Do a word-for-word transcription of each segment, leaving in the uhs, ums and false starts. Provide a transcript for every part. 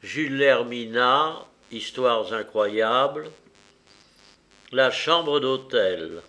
Jules L'Hermina, Histoires incroyables. La chambre d'hôtel.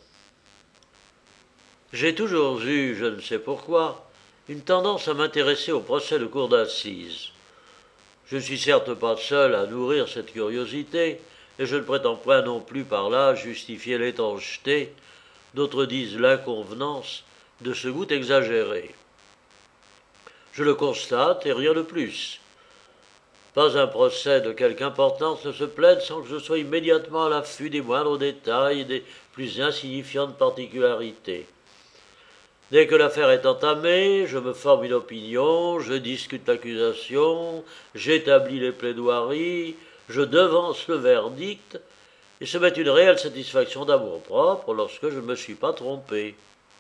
J'ai toujours eu, je ne sais pourquoi, une tendance à m'intéresser au procès de cour d'assises. Je ne suis certes pas seul à nourrir cette curiosité, et je ne prétends point non plus par là justifier l'étrangeté, d'autres disent l'inconvenance, de ce goût exagéré. Je le constate et rien de plus. Pas un procès de quelque importance ne se plaide sans que je sois immédiatement à l'affût des moindres détails et des plus insignifiantes particularités. Dès que l'affaire est entamée, je me forme une opinion, je discute l'accusation, j'établis les plaidoiries, je devance le verdict, et se met une réelle satisfaction d'amour-propre lorsque je ne me suis pas trompé.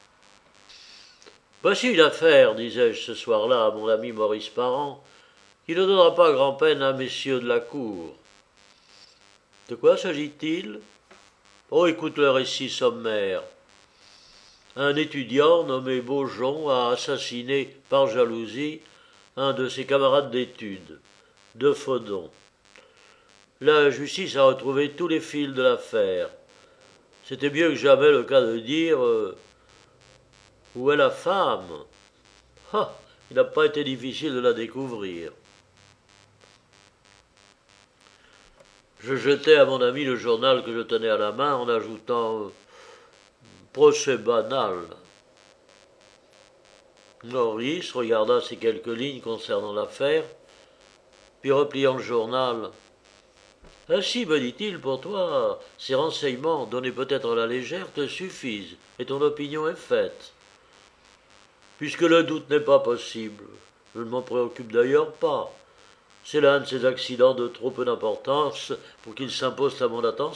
Voici une affaire, disais-je ce soir-là à mon ami Maurice Parent, qui ne donnera pas grand-peine à messieurs de la cour. De quoi s'agit-il? Oh, écoute le récit sommaire. Un étudiant nommé Beaujon a assassiné par jalousie un de ses camarades d'études, de Faudon. La justice a retrouvé tous les fils de l'affaire. C'était mieux que jamais le cas de dire euh, « Où est la femme ?» Ah, il n'a pas été difficile de la découvrir. Je jetai à mon ami le journal que je tenais à la main en ajoutant euh, « Procès banal ». Maurice regarda ces quelques lignes concernant l'affaire, puis repliant le journal. « Ainsi, me dit-il, pour toi, ces renseignements, donnés peut-être à la légère, te suffisent, et ton opinion est faite. Puisque le doute n'est pas possible, je ne m'en préoccupe d'ailleurs pas. C'est l'un de ces accidents de trop peu d'importance pour qu'ils s'imposent à mon attention. »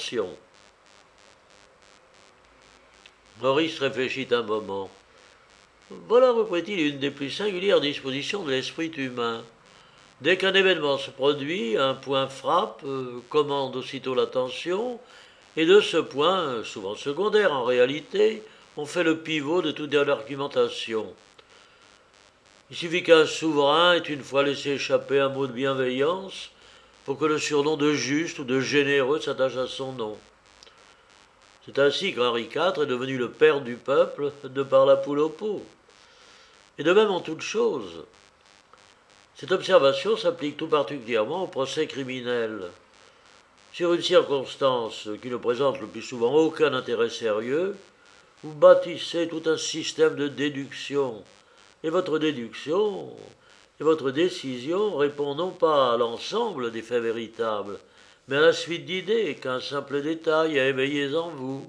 Maurice réfléchit un moment. « Voilà, reprit-il, une des plus singulières dispositions de l'esprit humain. Dès qu'un événement se produit, un point frappe, euh, commande aussitôt l'attention, et de ce point, souvent secondaire en réalité, on fait le pivot de toute argumentation. Il suffit qu'un souverain ait une fois laissé échapper un mot de bienveillance pour que le surnom de juste ou de généreux s'attache à son nom. C'est ainsi qu'Henri quatre est devenu le père du peuple de par la poule au pot. Et de même en toute chose. Cette observation s'applique tout particulièrement au procès criminel. Sur une circonstance qui ne présente le plus souvent aucun intérêt sérieux, vous bâtissez tout un système de déduction. Et votre déduction et votre décision répondent non pas à l'ensemble des faits véritables, mais à la suite d'idées qu'un simple détail a éveillées en vous.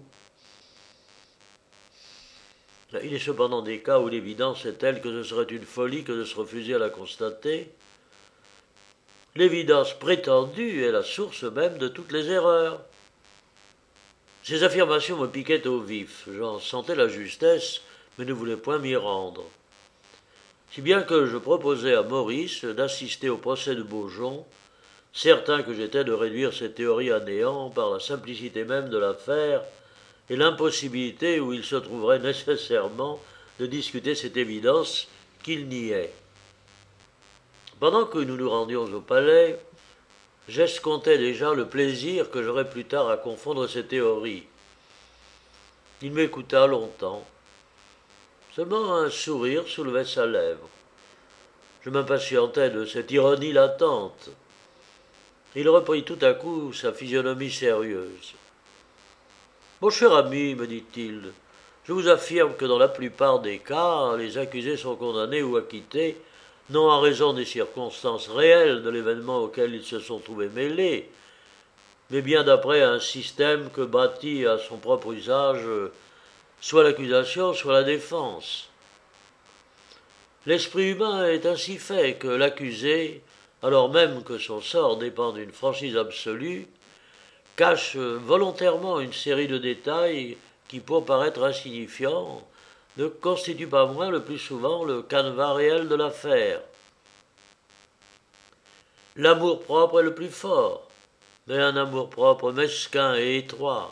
Il est cependant des cas où l'évidence est telle que ce serait une folie que de se refuser à la constater. L'évidence prétendue est la source même de toutes les erreurs. Ces affirmations me piquaient au vif, j'en sentais la justesse, mais ne voulais point m'y rendre. Si bien que je proposai à Maurice d'assister au procès de Beaujon, certain que j'étais de réduire ses théories à néant par la simplicité même de l'affaire et l'impossibilité où il se trouverait nécessairement de discuter cette évidence qu'il niait. Pendant que nous nous rendions au palais, j'escomptais déjà le plaisir que j'aurais plus tard à confondre ces théories. Il m'écouta longtemps. Seulement un sourire soulevait sa lèvre. Je m'impatientais de cette ironie latente. Il reprit tout à coup sa physionomie sérieuse. « Mon cher ami, me dit-il, je vous affirme que dans la plupart des cas, les accusés sont condamnés ou acquittés, non à raison des circonstances réelles de l'événement auquel ils se sont trouvés mêlés, mais bien d'après un système que bâtit à son propre usage soit l'accusation, soit la défense. L'esprit humain est ainsi fait que l'accusé, alors même que son sort dépend d'une franchise absolue, cache volontairement une série de détails qui, pour paraître insignifiants, ne constituent pas moins le plus souvent le canevas réel de l'affaire. L'amour-propre est le plus fort, mais un amour-propre mesquin et étroit.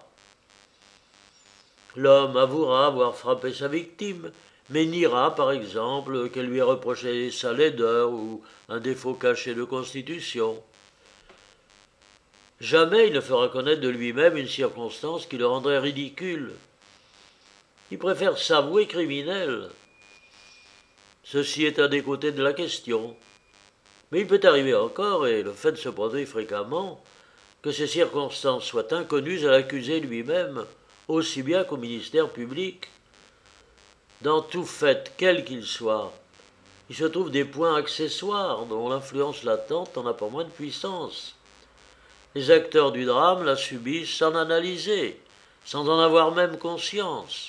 L'homme avouera avoir frappé sa victime, mais niera, par exemple, qu'elle lui ait reproché sa laideur ou un défaut caché de constitution. Jamais il ne fera connaître de lui-même une circonstance qui le rendrait ridicule. Il préfère s'avouer criminel. Ceci est un des côtés de la question. Mais il peut arriver encore, et le fait se produit fréquemment, que ces circonstances soient inconnues à l'accusé lui-même, aussi bien qu'au ministère public. Dans tout fait, quel qu'il soit, il se trouve des points accessoires dont l'influence latente n'en a pas moins de puissance. Les acteurs du drame la subissent sans l'analyser, sans en avoir même conscience.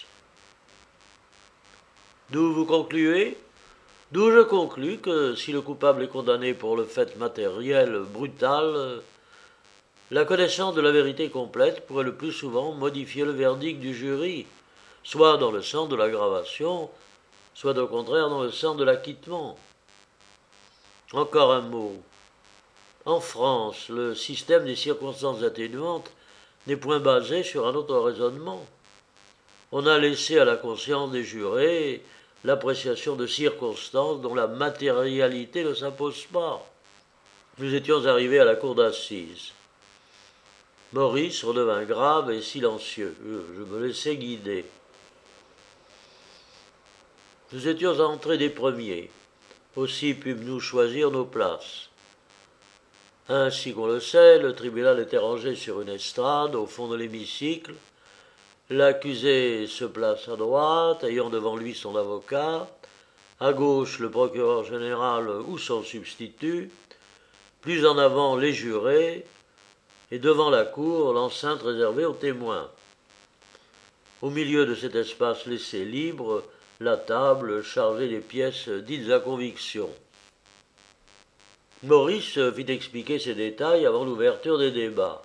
D'où vous concluez ? D'où je conclus que si le coupable est condamné pour le fait matériel brutal, la connaissance de la vérité complète pourrait le plus souvent modifier le verdict du jury, soit dans le sens de l'aggravation, soit au contraire dans le sens de l'acquittement. Encore un mot. En France, le système des circonstances atténuantes n'est point basé sur un autre raisonnement. On a laissé à la conscience des jurés l'appréciation de circonstances dont la matérialité ne s'impose pas. Nous étions arrivés à la cour d'assises. Maurice redevint grave et silencieux. Je me laissai guider. Nous étions entrés des premiers. Aussi pûmes-nous choisir nos places. Ainsi qu'on le sait, le tribunal était rangé sur une estrade au fond de l'hémicycle. L'accusé se place à droite, ayant devant lui son avocat, à gauche le procureur général ou son substitut, plus en avant les jurés, et devant la cour l'enceinte réservée aux témoins. Au milieu de cet espace laissé libre, la table chargée des pièces dites à conviction. Maurice fit expliquer ces détails avant l'ouverture des débats.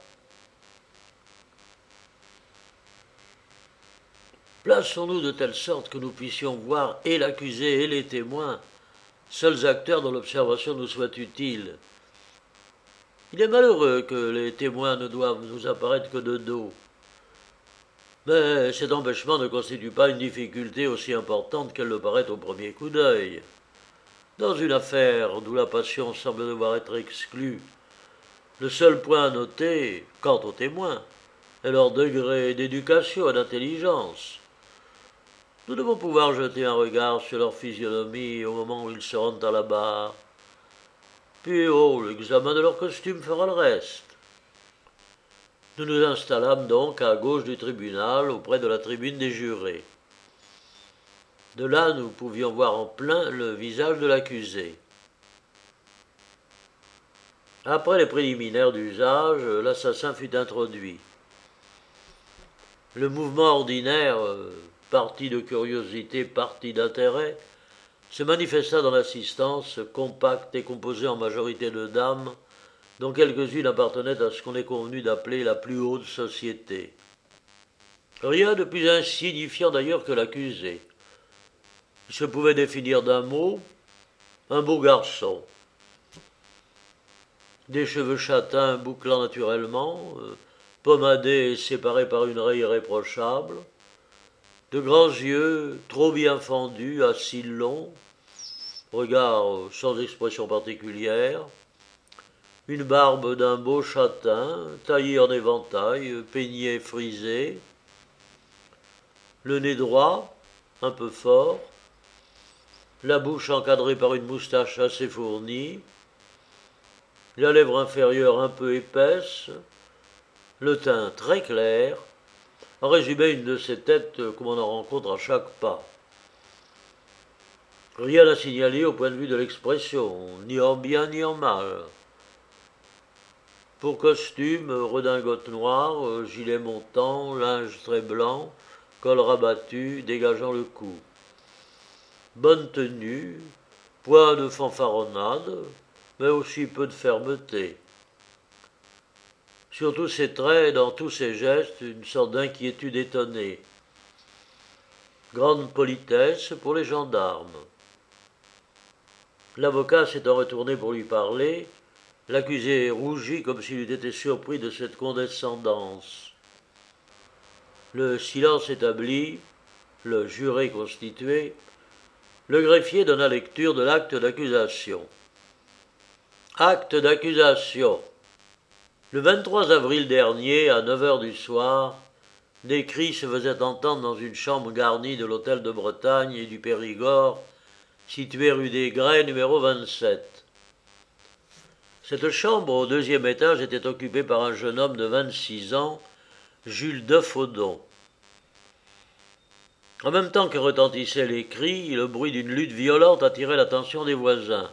Plaçons-nous de telle sorte que nous puissions voir et l'accusé et les témoins, seuls acteurs dont l'observation nous soit utile. Il est malheureux que les témoins ne doivent nous apparaître que de dos. Mais cet empêchement ne constitue pas une difficulté aussi importante qu'elle le paraît au premier coup d'œil. Dans une affaire d'où la passion semble devoir être exclue, le seul point à noter, quant aux témoins, est leur degré d'éducation et d'intelligence. Nous devons pouvoir jeter un regard sur leur physionomie au moment où ils se rendent à la barre. Puis, oh, l'examen de leur costume fera le reste. Nous nous installâmes donc à gauche du tribunal, auprès de la tribune des jurés. De là, nous pouvions voir en plein le visage de l'accusé. Après les préliminaires d'usage, l'assassin fut introduit. Le mouvement ordinaire, parti de curiosité, parti d'intérêt, se manifesta dans l'assistance, compacte et composée en majorité de dames, dont quelques-unes appartenaient à ce qu'on est convenu d'appeler la plus haute société. Rien de plus insignifiant d'ailleurs que l'accusé. Il se pouvait définir d'un mot, un beau garçon. Des cheveux châtains bouclant naturellement, euh, pommadés et séparés par une raie irréprochable, de grands yeux trop bien fendus, à cils longs, regard sans expression particulière, une barbe d'un beau châtain, taillée en éventail, peignée frisée, le nez droit, un peu fort, la bouche encadrée par une moustache assez fournie, la lèvre inférieure un peu épaisse, le teint très clair, en résumé une de ces têtes comme on en rencontre à chaque pas. Rien à signaler au point de vue de l'expression, ni en bien ni en mal. Pour costume, redingote noire, gilet montant, linge très blanc, col rabattu, dégageant le cou. Bonne tenue, point de fanfaronnade, mais aussi peu de fermeté. Sur tous ses traits et dans tous ses gestes, une sorte d'inquiétude étonnée. Grande politesse pour les gendarmes. L'avocat s'étant retourné pour lui parler, l'accusé rougit comme s'il eût été surpris de cette condescendance. Le silence établi, le juré constitué, le greffier donna lecture de l'acte d'accusation. Acte d'accusation. Le vingt-trois avril dernier, à neuf heures du soir, des cris se faisaient entendre dans une chambre garnie de l'hôtel de Bretagne et du Périgord, située rue des Grès, numéro vingt-sept. Cette chambre au deuxième étage était occupée par un jeune homme de vingt-six ans, Jules Defaudon. En même temps que retentissaient les cris, le bruit d'une lutte violente attirait l'attention des voisins.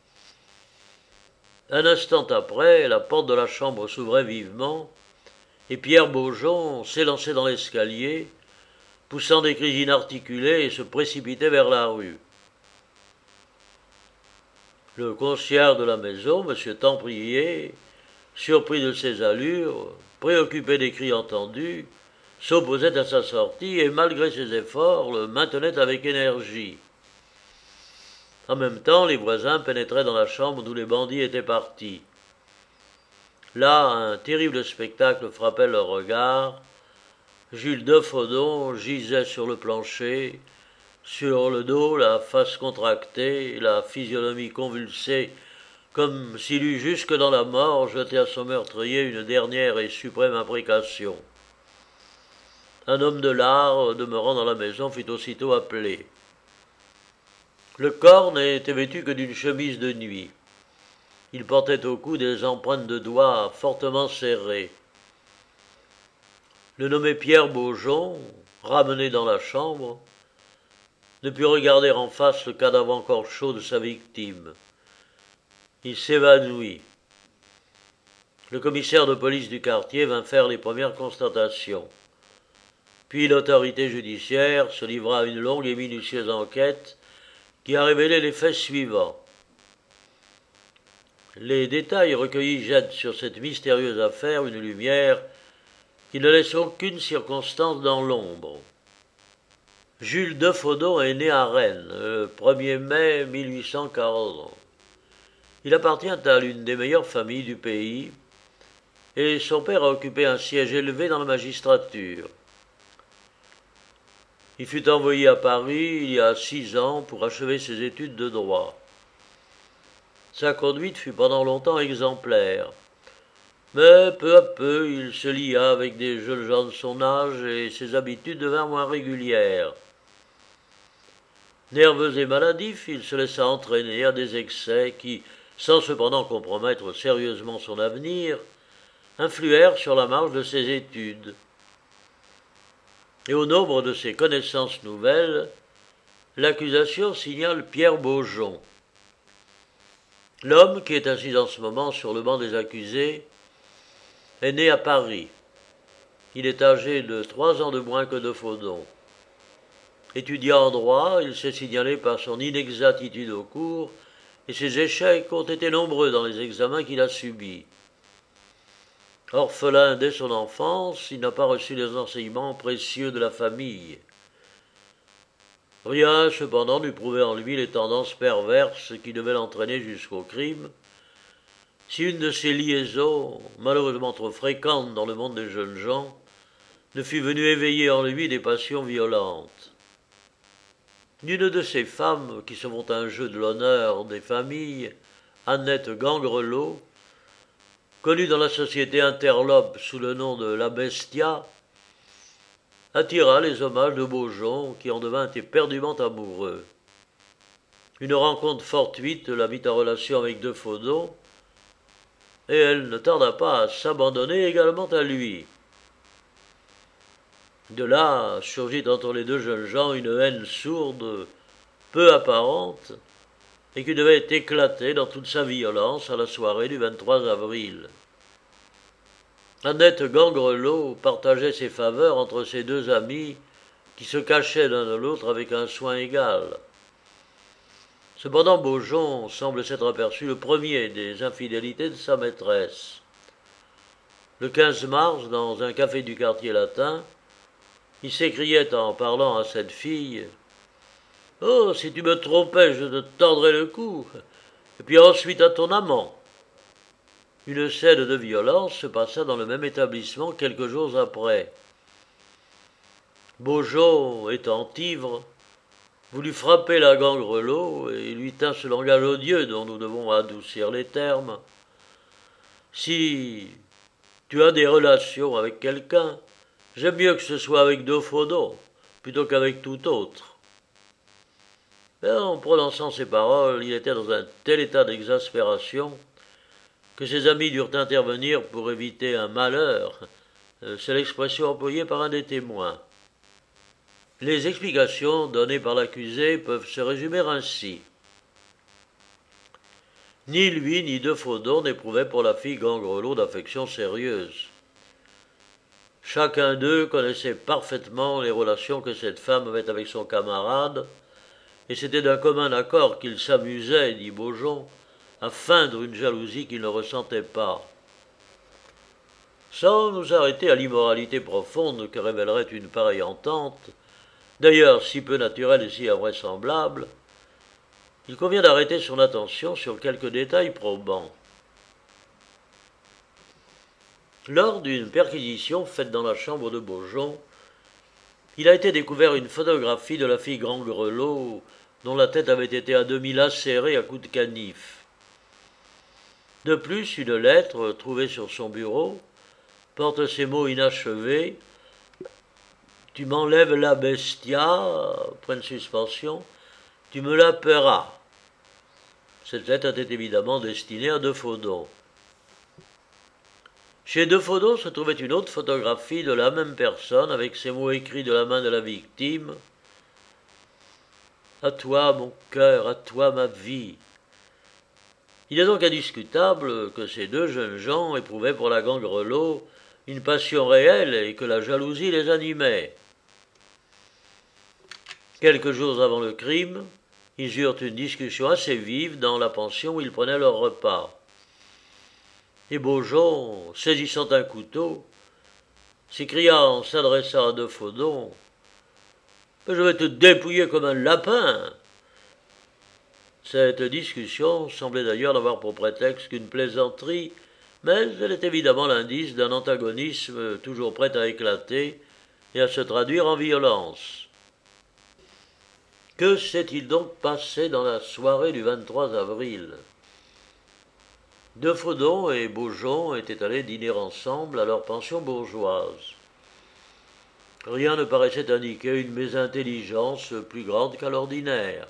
Un instant après, la porte de la chambre s'ouvrait vivement, et Pierre Beaujon s'élançait dans l'escalier, poussant des cris inarticulés et se précipitait vers la rue. Le concierge de la maison, M. Temprier, surpris de ses allures, préoccupé des cris entendus, s'opposait à sa sortie et, malgré ses efforts, le maintenait avec énergie. En même temps, les voisins pénétraient dans la chambre d'où les bandits étaient partis. Là, un terrible spectacle frappait leur regard. Jules Defaudon gisait sur le plancher, sur le dos, la face contractée, la physionomie convulsée, comme s'il eût jusque dans la mort jeté à son meurtrier une dernière et suprême imprécation. Un homme de l'art, demeurant dans la maison, fut aussitôt appelé. Le corps n'était vêtu que d'une chemise de nuit. Il portait au cou des empreintes de doigts fortement serrées. Le nommé Pierre Beaujon, ramené dans la chambre, ne put regarder en face le cadavre encore chaud de sa victime. Il s'évanouit. Le commissaire de police du quartier vint faire les premières constatations. Puis l'autorité judiciaire se livra à une longue et minutieuse enquête qui a révélé les faits suivants. Les détails recueillis jettent sur cette mystérieuse affaire une lumière qui ne laisse aucune circonstance dans l'ombre. Jules Defaudon est né à Rennes le premier mai mille huit cent quarante. Il appartient à l'une des meilleures familles du pays et son père a occupé un siège élevé dans la magistrature. Il fut envoyé à Paris il y a six ans pour achever ses études de droit. Sa conduite fut pendant longtemps exemplaire, mais peu à peu il se lia avec des jeunes gens de son âge et ses habitudes devinrent moins régulières. Nerveux et maladif, il se laissa entraîner à des excès qui, sans cependant compromettre sérieusement son avenir, influèrent sur la marche de ses études. Et au nombre de ses connaissances nouvelles, l'accusation signale Pierre Beaujon. L'homme qui est assis en ce moment sur le banc des accusés est né à Paris. Il est âgé de trois ans de moins que Defaudon. Étudiant en droit, il s'est signalé par son inexactitude au cours et ses échecs ont été nombreux dans les examens qu'il a subis. Orphelin dès son enfance, il n'a pas reçu les enseignements précieux de la famille. Rien, cependant, n'eût prouvé en lui les tendances perverses qui devaient l'entraîner jusqu'au crime, si une de ces liaisons, malheureusement trop fréquentes dans le monde des jeunes gens, ne fût venue éveiller en lui des passions violentes. D'une de ces femmes qui se font un jeu de l'honneur des familles, Annette Gangrelot, connue dans la société interlope sous le nom de la Bestia, attira les hommages de Beaujon qui en devint éperdument amoureux. Une rencontre fortuite la mit en relation avec Defaudon, et elle ne tarda pas à s'abandonner également à lui. De là surgit entre les deux jeunes gens une haine sourde, peu apparente, et qui devait éclater dans toute sa violence à la soirée du vingt-trois avril. Annette Gangrelot partageait ses faveurs entre ses deux amis qui se cachaient l'un de l'autre avec un soin égal. Cependant, Beaujon semble s'être aperçu le premier des infidélités de sa maîtresse. Le quinze mars, dans un café du quartier latin, il s'écriait en parlant à cette fille « Oh, si tu me trompais, je te tordrais le cou, et puis ensuite à ton amant ». Une scène de violence se passa dans le même établissement quelques jours après. Beaujon, étant ivre, voulut frapper la Gangrelot et lui tint ce langage odieux dont nous devons adoucir les termes. Si Tu as des relations avec quelqu'un. J'aime mieux que ce soit avec De Fodon, plutôt qu'avec tout autre. » Mais en prononçant ces paroles, il était dans un tel état d'exaspération que ses amis durent intervenir pour éviter un malheur. C'est l'expression employée par un des témoins. Les explications données par l'accusé peuvent se résumer ainsi. Ni lui ni De Fodon n'éprouvaient pour la fille Gangrelot d'affection sérieuse. Chacun d'eux connaissait parfaitement les relations que cette femme avait avec son camarade, et c'était d'un commun accord qu'ils s'amusaient, dit Beaujon, à feindre une jalousie qu'ils ne ressentaient pas. Sans nous arrêter à l'immoralité profonde que révélerait une pareille entente, d'ailleurs si peu naturelle et si invraisemblable, il convient d'arrêter son attention sur quelques détails probants. Lors d'une perquisition faite dans la chambre de Beaujon, il a été découvert une photographie de la fille Gangrelot dont la tête avait été à demi lacérée à coups de canif. De plus, une lettre trouvée sur son bureau porte ces mots inachevés. « Tu m'enlèves la bestia, point de suspension, tu me la paieras. » Cette lettre était évidemment destinée à De Fodon. Chez De Fodon se trouvait une autre photographie de la même personne avec ces mots écrits de la main de la victime. « À toi mon cœur, à toi ma vie. » Il est donc indiscutable que ces deux jeunes gens éprouvaient pour la Gangrelot une passion réelle et que la jalousie les animait. Quelques jours avant le crime, ils eurent une discussion assez vive dans la pension où ils prenaient leur repas. Et Beaujon, saisissant un couteau, s'écria en s'adressant à De Fodon « Je vais te dépouiller comme un lapin !» Cette discussion semblait d'ailleurs n'avoir pour prétexte qu'une plaisanterie, mais elle est évidemment l'indice d'un antagonisme toujours prêt à éclater et à se traduire en violence. Que s'est-il donc passé dans la soirée du vingt-trois avril ? De Fodon et Beaujon étaient allés dîner ensemble à leur pension bourgeoise. Rien ne paraissait indiquer une mésintelligence plus grande qu'à l'ordinaire.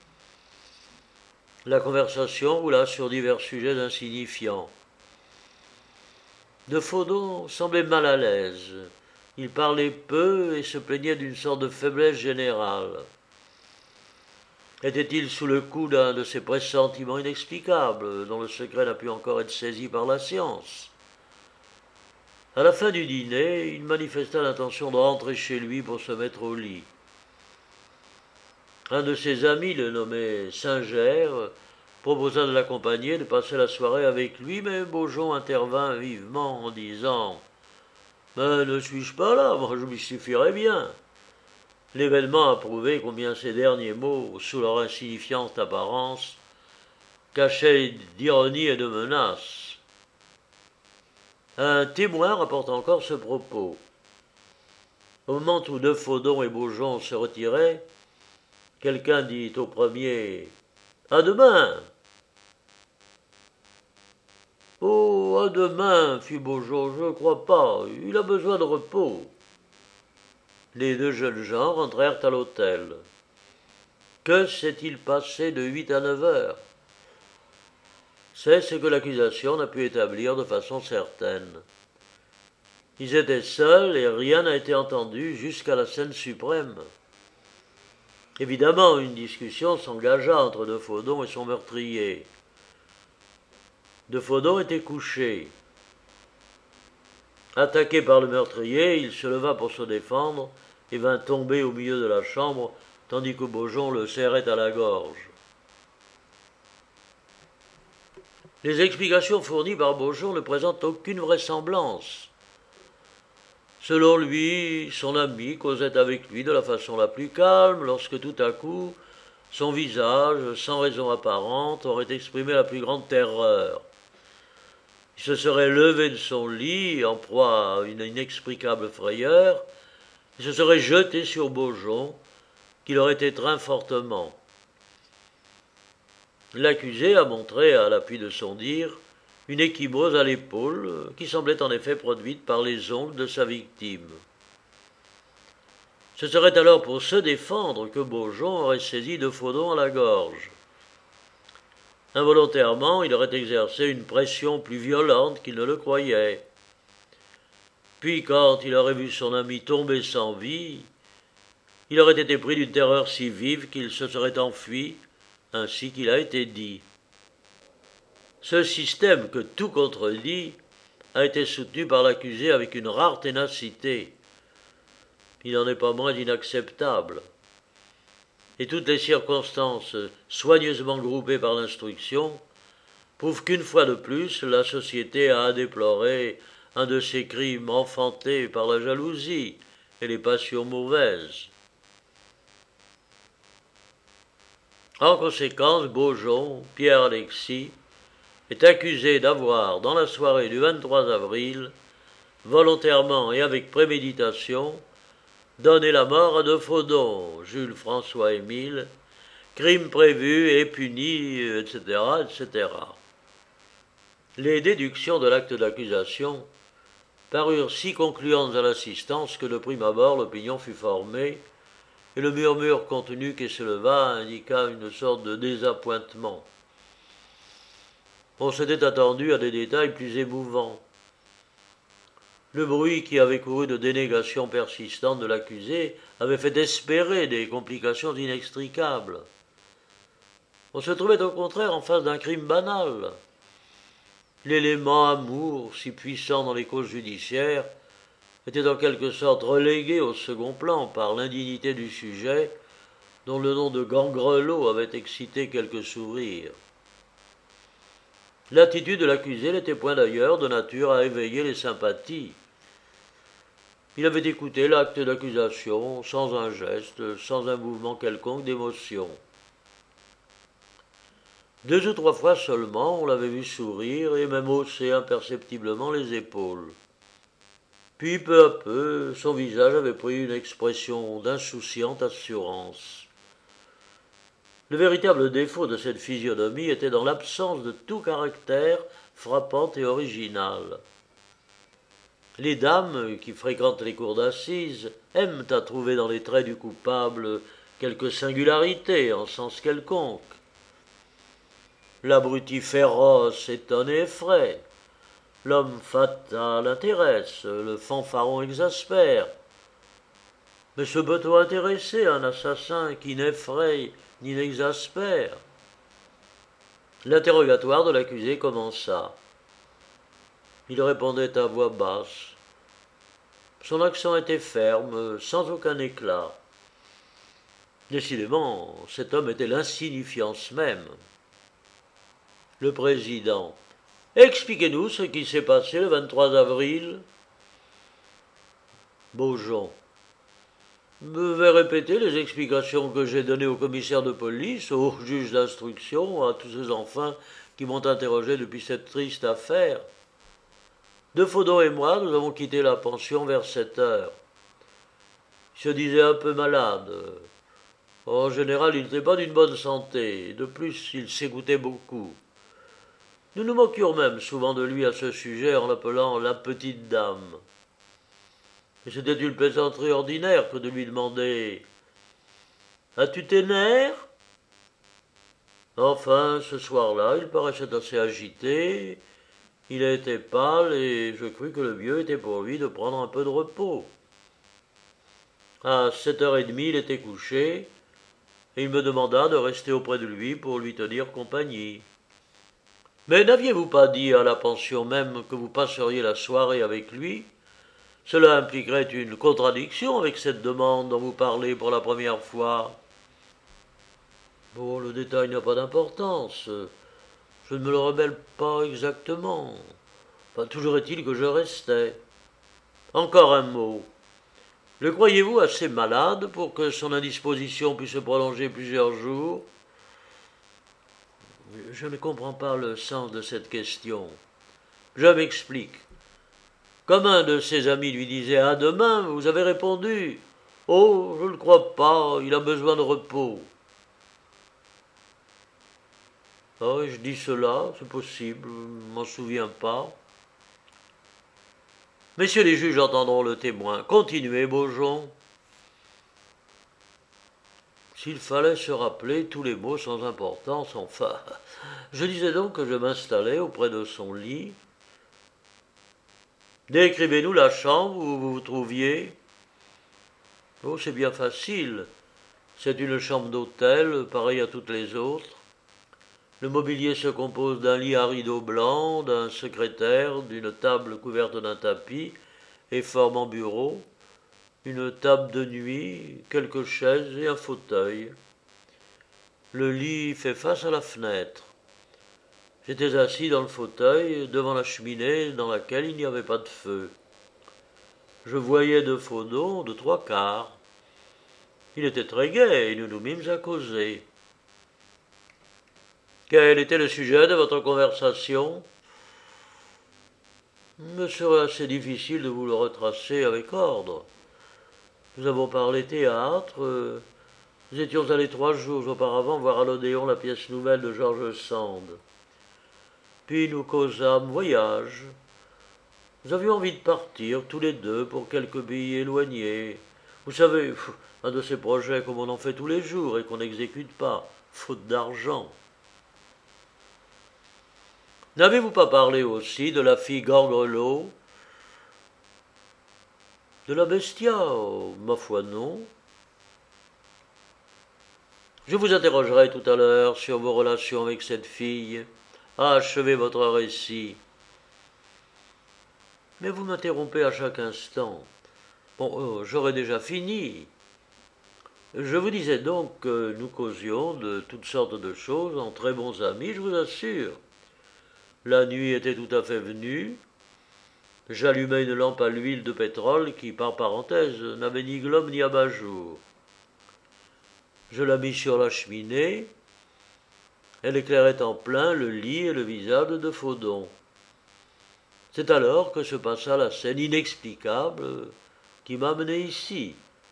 La conversation roula sur divers sujets insignifiants. De Fodon semblait mal à l'aise. Il parlait peu et se plaignait d'une sorte de faiblesse générale. Était-il sous le coup d'un de ces pressentiments inexplicables, dont le secret n'a pu encore être saisi par la science ? À la fin du dîner, il manifesta l'intention de rentrer chez lui pour se mettre au lit. Un de ses amis, le nommé Singer, proposa de l'accompagner, de passer la soirée avec lui, mais Beaujon intervint vivement en disant « Mais ne suis-je pas là, moi je m'y suffirais bien ». L'événement a prouvé combien ces derniers mots, sous leur insignifiante apparence, cachaient d'ironie et de menace. Un témoin rapporte encore ce propos. Au moment où De Fodon et Beaujon se retiraient, quelqu'un dit au premier « À demain !»« Oh, à demain !» fit Beaujon, « je ne crois pas, il a besoin de repos. » Les deux jeunes gens rentrèrent à l'hôtel. Que s'est-il passé de huit à neuf heures ? C'est ce que l'accusation n'a pu établir de façon certaine. Ils étaient seuls et rien n'a été entendu jusqu'à la scène suprême. Évidemment, une discussion s'engagea entre De Fodon et son meurtrier. De Fodon était couché. Attaqué par le meurtrier, il se leva pour se défendre et vint tomber au milieu de la chambre, tandis que Beaujon le serrait à la gorge. Les explications fournies par Beaujon ne présentent aucune vraisemblance. Selon lui, son ami causait avec lui de la façon la plus calme lorsque tout à coup, son visage, sans raison apparente, aurait exprimé la plus grande terreur. Il se serait levé de son lit, en proie à une inexplicable frayeur, et se serait jeté sur Beaujon, qui l'aurait étreint fortement. L'accusé a montré, à l'appui de son dire, une échymose à l'épaule, qui semblait en effet produite par les ongles de sa victime. Ce serait alors pour se défendre que Beaujon aurait saisi de Faudon à la gorge. Involontairement, il aurait exercé une pression plus violente qu'il ne le croyait. Puis, quand il aurait vu son ami tomber sans vie, il aurait été pris d'une terreur si vive qu'il se serait enfui, ainsi qu'il a été dit. Ce système que tout contredit a été soutenu par l'accusé avec une rare ténacité. Il n'en est pas moins inacceptable. Et toutes les circonstances soigneusement groupées par l'instruction prouvent qu'une fois de plus, la société a à déplorer un de ces crimes enfantés par la jalousie et les passions mauvaises. En conséquence, Beaujon, Pierre-Alexis, est accusé d'avoir, dans la soirée du vingt-trois avril, volontairement et avec préméditation, donné la mort à de Faudon, Jules François Émile, crime prévu et puni, et cetera, et cetera. Les déductions de l'acte d'accusation parurent si concluantes à l'assistance que de prime abord l'opinion fut formée, et le murmure contenu qui s'éleva indiqua une sorte de désappointement. On s'était attendu à des détails plus émouvants. Le bruit qui avait couru de dénégation persistante de l'accusé avait fait espérer des complications inextricables. On se trouvait au contraire en face d'un crime banal. L'élément amour, si puissant dans les causes judiciaires, était en quelque sorte relégué au second plan par l'indignité du sujet, dont le nom de Gangrelot avait excité quelques sourires. L'attitude de l'accusé n'était point d'ailleurs de nature à éveiller les sympathies. Il avait écouté l'acte d'accusation sans un geste, sans un mouvement quelconque d'émotion. Deux ou trois fois seulement, on l'avait vu sourire et même hausser imperceptiblement les épaules. Puis, peu à peu, son visage avait pris une expression d'insouciante assurance. Le véritable défaut de cette physionomie était dans l'absence de tout caractère frappant et original. Les dames qui fréquentent les cours d'assises aiment à trouver dans les traits du coupable quelque singularité en sens quelconque. L'abruti féroce étonne et effraie, l'homme fatal intéresse, le fanfaron exaspère. Mais se peut-on intéresser à un assassin qui n'effraie ni n'exaspère? L'interrogatoire de l'accusé commença. Il répondait à voix basse. Son accent était ferme, sans aucun éclat. Décidément, cet homme était l'insignifiance même. Le président. Expliquez-nous ce qui s'est passé le vingt-trois avril. Beaujon. Je vais répéter les explications que j'ai données au commissaire de police, au juge d'instruction, à tous ces enfants qui m'ont interrogé depuis cette triste affaire. De Faudon et moi, nous avons quitté la pension vers sept heures. Il se disait un peu malade. En général, il n'était pas d'une bonne santé. De plus, il s'écoutait beaucoup. Nous nous moquions même souvent de lui à ce sujet en l'appelant la petite dame. Et c'était une plaisanterie ordinaire que de lui demander « As-tu tes nerfs ?» Enfin, ce soir-là, il paraissait assez agité, il était pâle et je crus que le mieux était pour lui de prendre un peu de repos. À sept heures et demie, il était couché et il me demanda de rester auprès de lui pour lui tenir compagnie. « Mais n'aviez-vous pas dit à la pension même que vous passeriez la soirée avec lui ? Cela impliquerait une contradiction avec cette demande dont vous parlez pour la première fois. » Bon, le détail n'a pas d'importance. Je ne me le rebelle pas exactement. Enfin, toujours est-il que je restais. Encore un mot. Le croyez-vous assez malade pour que son indisposition puisse se prolonger plusieurs jours ? Je ne comprends pas le sens de cette question. Je m'explique. Comme un de ses amis lui disait « À demain », vous avez répondu « Oh, je ne le crois pas, il a besoin de repos ». Ah oui, je dis cela, c'est possible, je m'en souviens pas. Messieurs les juges entendront le témoin. Continuez, Beaujon. S'il fallait se rappeler tous les mots sans importance, enfin. Je disais donc que je m'installais auprès de son lit. Décrivez-nous la chambre où vous vous trouviez. Oh, c'est bien facile. C'est une chambre d'hôtel, pareille à toutes les autres. Le mobilier se compose d'un lit à rideaux blancs, d'un secrétaire, d'une table couverte d'un tapis et formant bureau, une table de nuit, quelques chaises et un fauteuil. Le lit fait face à la fenêtre. J'étais assis dans le fauteuil, devant la cheminée dans laquelle il n'y avait pas de feu. Je voyais de Faudon de trois quarts. Il était très gai et nous nous mîmes à causer. Quel était le sujet de votre conversation? Il me serait assez difficile de vous le retracer avec ordre. Nous avons parlé théâtre. Nous étions allés trois jours auparavant voir à l'Odéon la pièce nouvelle de George Sand. Puis nous causâmes voyage. Nous avions envie de partir, tous les deux, pour quelques pays éloignés. Vous savez, un de ces projets comme on en fait tous les jours et qu'on n'exécute pas, faute d'argent. N'avez-vous pas parlé aussi de la fille Gorgrelot? De la Bestia? Oh, ma foi non. Je vous interrogerai tout à l'heure sur vos relations avec cette fille. Achevez votre récit. Mais vous m'interrompez à chaque instant. Bon, oh, j'aurais déjà fini. Je vous disais donc que nous causions de toutes sortes de choses en très bons amis, je vous assure. La nuit était tout à fait venue. J'allumai une lampe à l'huile de pétrole qui, par parenthèse, n'avait ni globe ni abat-jour. Je la mis sur la cheminée. Elle éclairait en plein le lit et le visage de Faudon. C'est alors que se passa la scène inexplicable qui m'a amené ici.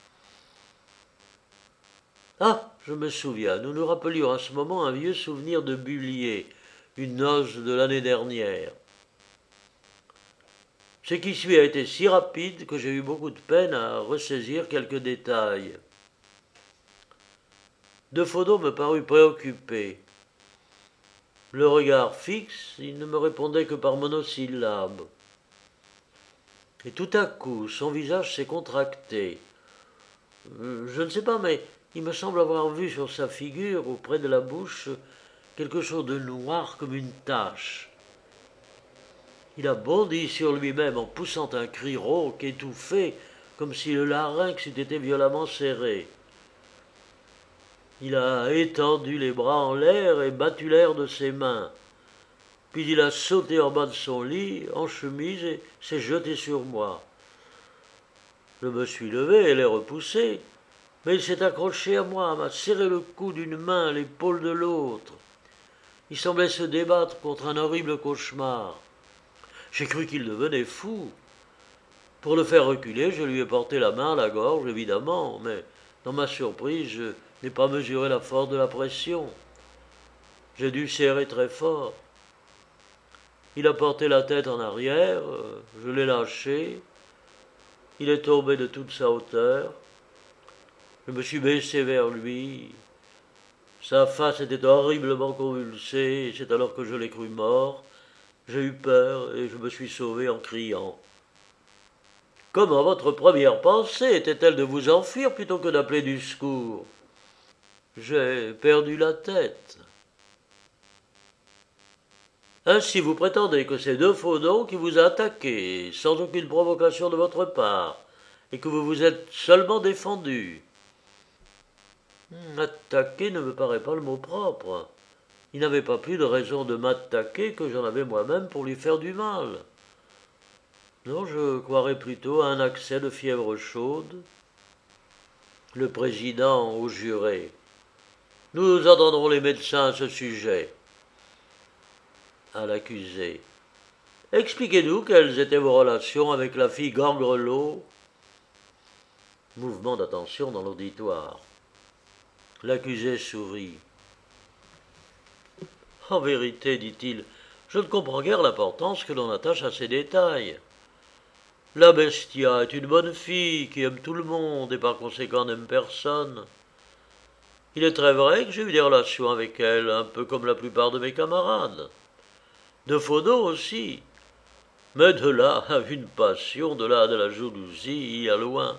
Ah, je me souviens, nous nous rappelions à ce moment un vieux souvenir de Bullier, une noce de l'année dernière. Ce qui suit a été si rapide que j'ai eu beaucoup de peine à ressaisir quelques détails. De Faudon me parut préoccupé. Le regard fixe, il ne me répondait que par monosyllabes. Et tout à coup, son visage s'est contracté. Je ne sais pas, mais il me semble avoir vu sur sa figure, auprès de la bouche, quelque chose de noir comme une tache. Il a bondi sur lui-même en poussant un cri rauque, étouffé, comme si le larynx eût été violemment serré. Il a étendu les bras en l'air et battu l'air de ses mains. Puis il a sauté en bas de son lit, en chemise, et s'est jeté sur moi. Je me suis levé et l'ai repoussé, mais il s'est accroché à moi, m'a serré le cou d'une main, l'épaule de l'autre. Il semblait se débattre contre un horrible cauchemar. J'ai cru qu'il devenait fou. Pour le faire reculer, je lui ai porté la main à la gorge, évidemment, mais dans ma surprise, je n'ai pas mesuré la force de la pression. J'ai dû serrer très fort. Il a porté la tête en arrière, je l'ai lâché. Il est tombé de toute sa hauteur. Je me suis baissé vers lui. Sa face était horriblement convulsée, et c'est alors que je l'ai cru mort. J'ai eu peur et je me suis sauvé en criant. Comment votre première pensée était-elle de vous enfuir plutôt que d'appeler du secours? J'ai perdu la tête. Ainsi vous prétendez que c'est De Faudon qui vous a attaqué, sans aucune provocation de votre part, et que vous vous êtes seulement défendu. Attaquer ne me paraît pas le mot propre. Il n'avait pas plus de raison de m'attaquer que j'en avais moi-même pour lui faire du mal. Non, je croirais plutôt à un accès de fièvre chaude. Le président au juré. Nous entendrons les médecins à ce sujet. À l'accusé. Expliquez-nous quelles étaient vos relations avec la fille Gorgrelot. Mouvement d'attention dans l'auditoire. L'accusé sourit. En vérité, dit-il, je ne comprends guère l'importance que l'on attache à ces détails. La Bestia est une bonne fille qui aime tout le monde et par conséquent n'aime personne. Il est très vrai que j'ai eu des relations avec elle, un peu comme la plupart de mes camarades. De Fodo aussi. Mais de là à une passion, de là à de la jalousie, il y a loin.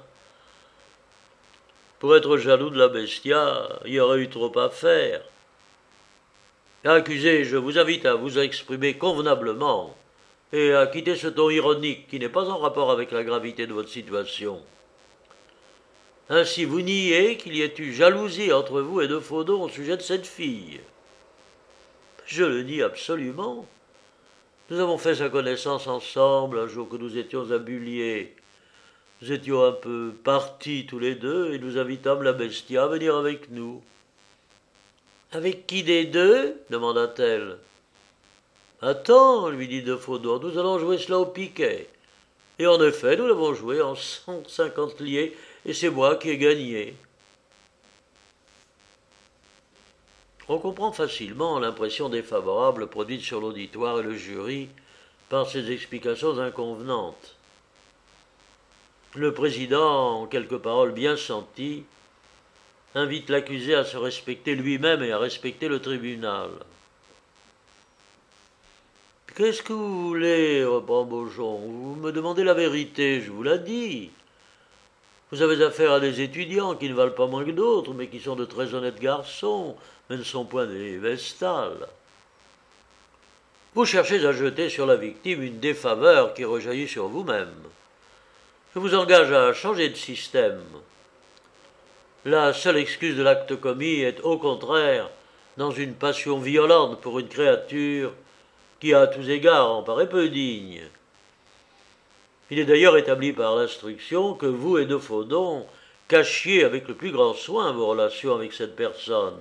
Pour être jaloux de la Bestia, il y aurait eu trop à faire. Accusé, je vous invite à vous exprimer convenablement et à quitter ce ton ironique qui n'est pas en rapport avec la gravité de votre situation. Ainsi, vous niez qu'il y ait eu jalousie entre vous et de Fodo au sujet de cette fille. Je le nie absolument. Nous avons fait sa connaissance ensemble un jour que nous étions à Bullier. Nous étions un peu partis tous les deux et nous invitâmes la Bestia à venir avec nous. Avec qui des deux demanda-t-elle. Attends, lui dit de Fodo, nous allons jouer cela au piquet. Et en effet, nous l'avons joué en cent cinquante liés, et c'est moi qui ai gagné. On comprend facilement l'impression défavorable produite sur l'auditoire et le jury par ces explications inconvenantes. Le président, en quelques paroles bien senties, invite l'accusé à se respecter lui-même et à respecter le tribunal. « Qu'est-ce que vous voulez, reprend Beaujon? Vous me demandez la vérité, je vous l'ai dit. Vous avez affaire à des étudiants qui ne valent pas moins que d'autres, mais qui sont de très honnêtes garçons, mais ne sont point des vestales. Vous cherchez à jeter sur la victime une défaveur qui rejaillit sur vous-même. Je vous engage à changer de système. La seule excuse de l'acte commis est, au contraire, dans une passion violente pour une créature qui, à tous égards, en paraît peu digne. Il est d'ailleurs établi par l'instruction que vous et de Faudon cachiez avec le plus grand soin vos relations avec cette personne.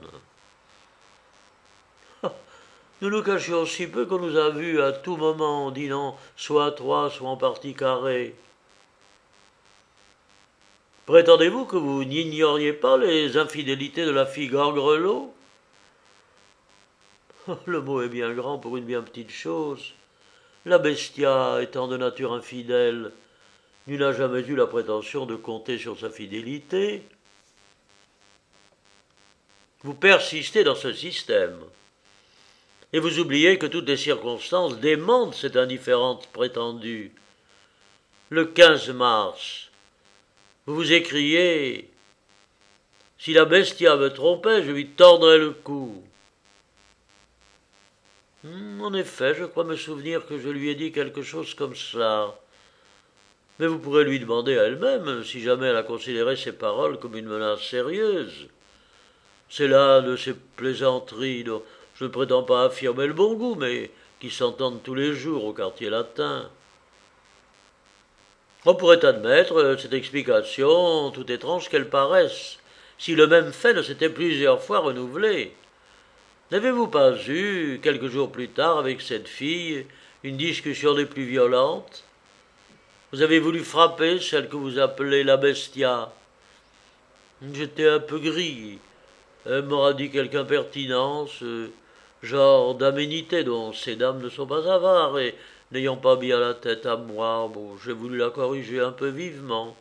Nous nous cachions si peu qu'on nous a vus à tout moment dînant soit à trois, soit en partie carrée. Prétendez-vous que vous n'ignoriez pas les infidélités de la fille Gangrelot? Le mot est bien grand pour une bien petite chose. La Bestia, étant de nature infidèle, nul n'a jamais eu la prétention de compter sur sa fidélité. Vous persistez dans ce système, et vous oubliez que toutes les circonstances démentent cette indifférence prétendue. Le quinze mars, vous vous écriez « Si la Bestia me trompait, je lui tordrais le cou ». En effet, je crois me souvenir que je lui ai dit quelque chose comme cela. Mais vous pourrez lui demander à elle-même si jamais elle a considéré ces paroles comme une menace sérieuse. C'est là de ces plaisanteries dont je ne prétends pas affirmer le bon goût, mais qui s'entendent tous les jours au quartier latin. On pourrait admettre cette explication, tout étrange qu'elle paraisse, si le même fait ne s'était plusieurs fois renouvelé. N'avez-vous pas eu, quelques jours plus tard, avec cette fille, une discussion des plus violentes? Vous avez voulu frapper celle que vous appelez la Bestia. J'étais un peu gris. Elle m'aura dit quelque impertinence, genre d'aménité dont ces dames ne sont pas avares, et n'ayant pas bien la tête à moi, bon, j'ai voulu la corriger un peu vivement.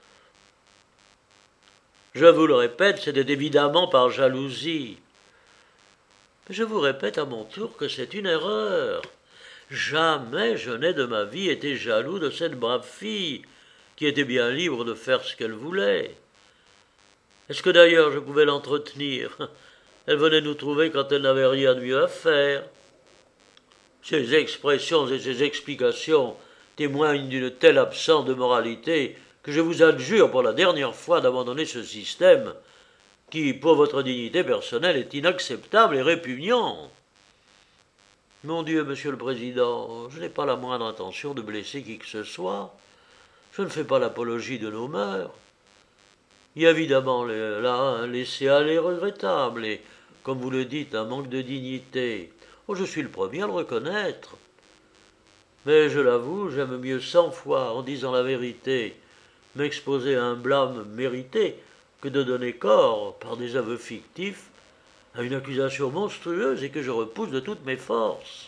Je vous le répète, c'était évidemment par jalousie. Mais je vous répète à mon tour que c'est une erreur. Jamais je n'ai de ma vie été jaloux de cette brave fille, qui était bien libre de faire ce qu'elle voulait. Est-ce que d'ailleurs je pouvais l'entretenir? Elle venait nous trouver quand elle n'avait rien de mieux à faire. Ces expressions et ces explications témoignent d'une telle absence de moralité que je vous adjure pour la dernière fois d'abandonner ce système qui, pour votre dignité personnelle, est inacceptable et répugnant. Mon Dieu, monsieur le président, je n'ai pas la moindre intention de blesser qui que ce soit. Je ne fais pas l'apologie de nos mœurs. Il y a évidemment là un laisser-aller regrettable et, comme vous le dites, un manque de dignité. Oh, je suis le premier à le reconnaître. Mais je l'avoue, j'aime mieux cent fois, en disant la vérité, m'exposer à un blâme mérité que de donner corps, par des aveux fictifs, à une accusation monstrueuse et que je repousse de toutes mes forces.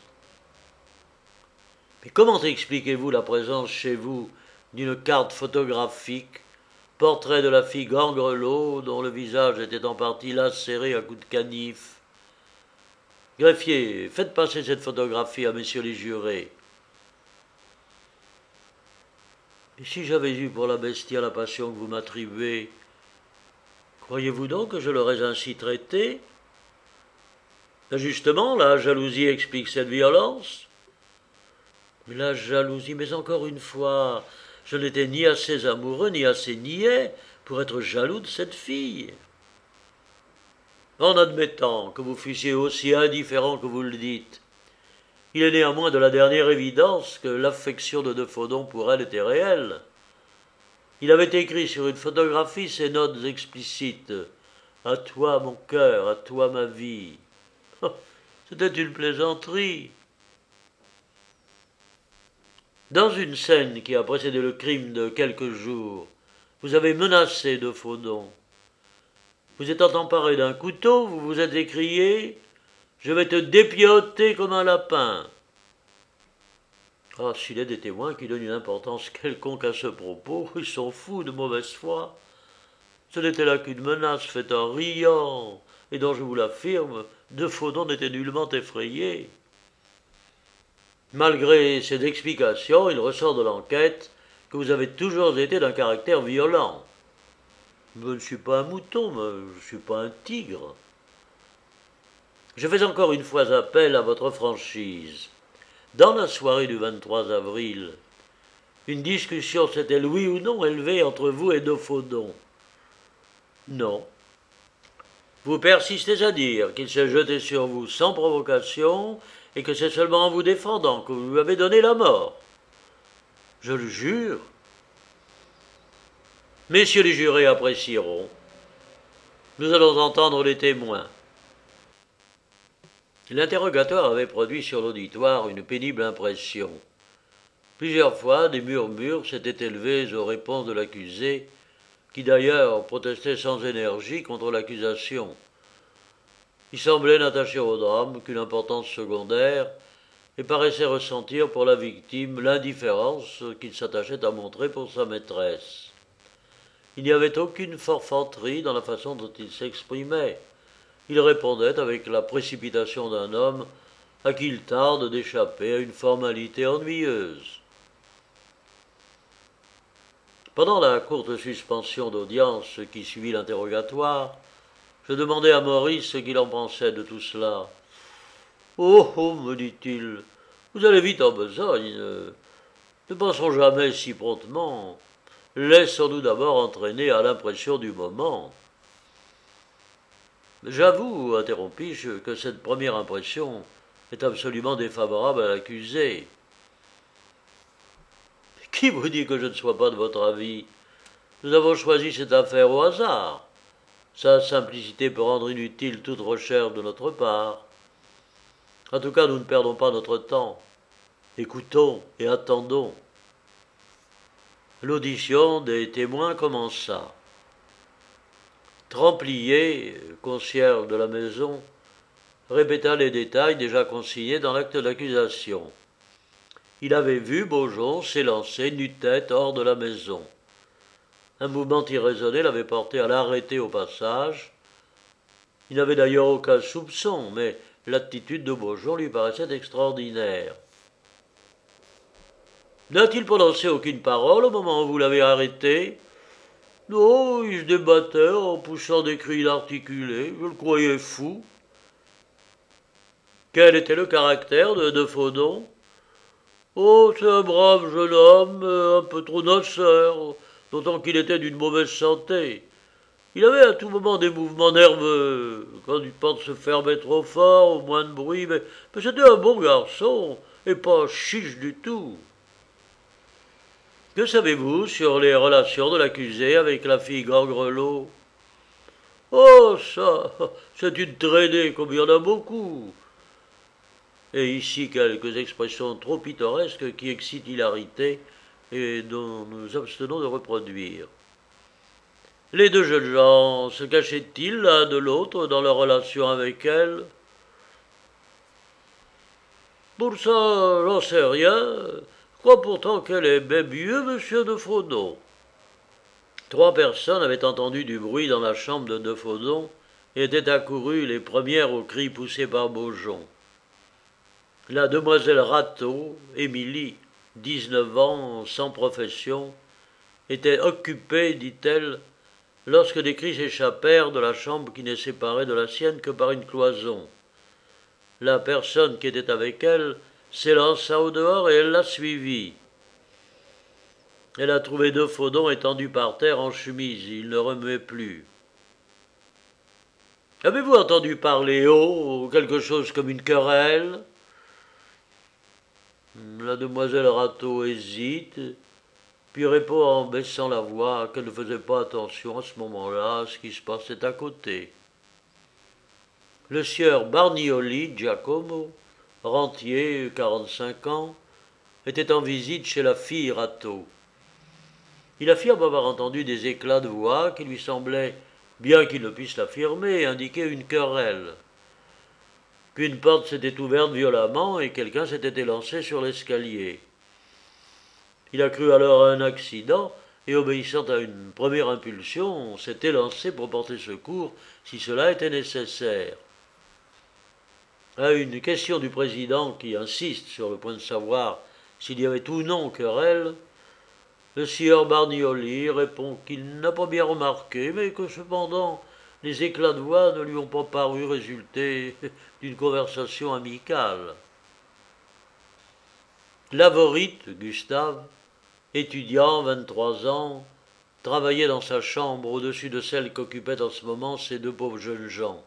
Mais comment expliquez-vous la présence chez vous d'une carte photographique, portrait de la fille Gangrelot, dont le visage était en partie lacéré à coups de canif? Greffier, faites passer cette photographie à messieurs les jurés. Et si j'avais eu pour la bestia la passion que vous m'attribuez, croyez-vous donc que je l'aurais ainsi traité? Justement, la jalousie explique cette violence. Mais la jalousie, mais encore une fois, je n'étais ni assez amoureux ni assez niais pour être jaloux de cette fille. En admettant que vous fussiez aussi indifférent que vous le dites, il est néanmoins de la dernière évidence que l'affection de De Faudon pour elle était réelle. Il avait écrit sur une photographie ces notes explicites « À toi mon cœur, à toi ma vie ». C'était une plaisanterie. Dans une scène qui a précédé le crime de quelques jours, vous avez menacé De Faudon. Vous étant emparé d'un couteau, vous vous êtes écrié « Je vais te dépiauter comme un lapin ». Ah, s'il y a des témoins qui donnent une importance quelconque à ce propos, ils sont fous de mauvaise foi. Ce n'était là qu'une menace faite en riant, et dont, je vous l'affirme, De Faudon n'était nullement effrayé. Malgré ces explications, il ressort de l'enquête que vous avez toujours été d'un caractère violent. Je ne suis pas un mouton, mais je ne suis pas un tigre. Je fais encore une fois appel à votre franchise. Dans la soirée du vingt-trois avril, une discussion s'est-elle oui ou non élevée entre vous et De Faudon? Non. Vous persistez à dire qu'il s'est jeté sur vous sans provocation et que c'est seulement en vous défendant que vous lui avez donné la mort. Je le jure. Messieurs les jurés apprécieront. Nous allons entendre les témoins. L'interrogatoire avait produit sur l'auditoire une pénible impression. Plusieurs fois, des murmures s'étaient élevés aux réponses de l'accusé, qui d'ailleurs protestait sans énergie contre l'accusation. Il semblait n'attacher au drame qu'une importance secondaire et paraissait ressentir pour la victime l'indifférence qu'il s'attachait à montrer pour sa maîtresse. Il n'y avait aucune forfanterie dans la façon dont il s'exprimait. Il répondait avec la précipitation d'un homme à qui il tarde d'échapper à une formalité ennuyeuse. Pendant la courte suspension d'audience qui suivit l'interrogatoire, je demandai à Maurice ce qu'il en pensait de tout cela. « Oh, oh, me dit-il, vous allez vite en besogne. Ne pensons jamais si promptement. Laissons-nous d'abord entraîner à l'impression du moment. » J'avoue, interrompis-je, que cette première impression est absolument défavorable à l'accusé. Qui vous dit que je ne sois pas de votre avis? Nous avons choisi cette affaire au hasard. Sa simplicité peut rendre inutile toute recherche de notre part. En tout cas, nous ne perdons pas notre temps. Écoutons et attendons. L'audition des témoins commença. Templier, concierge de la maison, répéta les détails déjà consignés dans l'acte d'accusation. Il avait vu Beaujon s'élancer nu-tête hors de la maison. Un mouvement irraisonné l'avait porté à l'arrêter au passage. Il n'avait d'ailleurs aucun soupçon, mais l'attitude de Beaujon lui paraissait extraordinaire. N'a-t-il prononcé aucune parole au moment où vous l'avez arrêté? Non, il se débattait en poussant des cris inarticulés. Je le croyais fou. Quel était le caractère de De Faudon? Oh, c'est un brave jeune homme, un peu trop noceur, d'autant qu'il était d'une mauvaise santé. Il avait à tout moment des mouvements nerveux, quand une porte se fermait trop fort, au moins de bruit, mais, mais c'était un bon garçon, et pas chiche du tout. Que savez-vous sur les relations de l'accusé avec la fille Gangrelot? Oh, ça, c'est une traînée comme il y en a beaucoup. Et ici quelques expressions trop pittoresques qui excitent hilarité et dont nous abstenons de reproduire. Les deux jeunes gens se cachaient-ils l'un de l'autre dans leur relation avec elle? Pour ça, j'en sais rien. Je crois pourtant qu'elle aimait mieux Monsieur de Faudon. Trois personnes avaient entendu du bruit dans la chambre de De Faudon et étaient accourues les premières aux cris poussés par Beaujon. La demoiselle Rateau, Émilie, dix-neuf ans, sans profession, était occupée, dit-elle, lorsque des cris s'échappèrent de la chambre qui n'est séparée de la sienne que par une cloison. La personne qui était avec elle s'élança au dehors et elle la suivit. Elle a trouvé De Faudon étendu par terre en chemise, il ne remuait plus. « Avez-vous entendu parler haut, quelque chose comme une querelle ?» La demoiselle Rateau hésite, puis répond en baissant la voix qu'elle ne faisait pas attention à ce moment-là à ce qui se passait à côté. Le sieur Barnioli Giacomo, rentier, quarante-cinq ans, était en visite chez la fille Rateau. Il affirme avoir entendu des éclats de voix qui lui semblaient, bien qu'il ne puisse l'affirmer, indiquer une querelle. Puis une porte s'était ouverte violemment et quelqu'un s'était élancé sur l'escalier. Il a cru alors à un accident et, obéissant à une première impulsion, s'est élancé pour porter secours si cela était nécessaire. À une question du président qui insiste sur le point de savoir s'il y avait ou non querelle, le sieur Barnioli répond qu'il n'a pas bien remarqué, mais que cependant les éclats de voix ne lui ont pas paru résulter d'une conversation amicale. L'avorite, Gustave, étudiant, vingt-trois ans, travaillait dans sa chambre au-dessus de celle qu'occupaient en ce moment ces deux pauvres jeunes gens.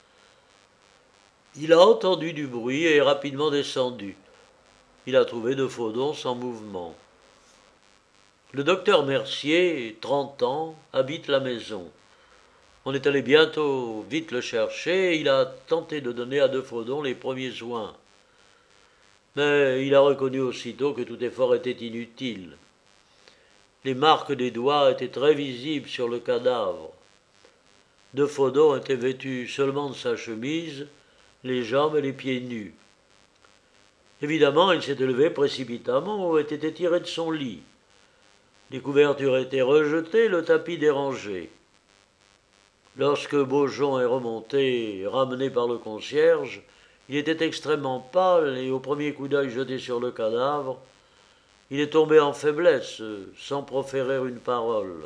Il a entendu du bruit et est rapidement descendu. Il a trouvé De Faudon sans mouvement. Le docteur Mercier, trente ans, habite la maison. On est allé bientôt vite le chercher et il a tenté de donner à De Faudon les premiers soins. Mais il a reconnu aussitôt que tout effort était inutile. Les marques des doigts étaient très visibles sur le cadavre. De Faudon était vêtu seulement de sa chemise, les jambes et les pieds nus. Évidemment, il s'était levé précipitamment ou était tiré de son lit. Les couvertures étaient rejetées, le tapis dérangé. Lorsque Beaujon est remonté, ramené par le concierge, il était extrêmement pâle et au premier coup d'œil jeté sur le cadavre, il est tombé en faiblesse, sans proférer une parole.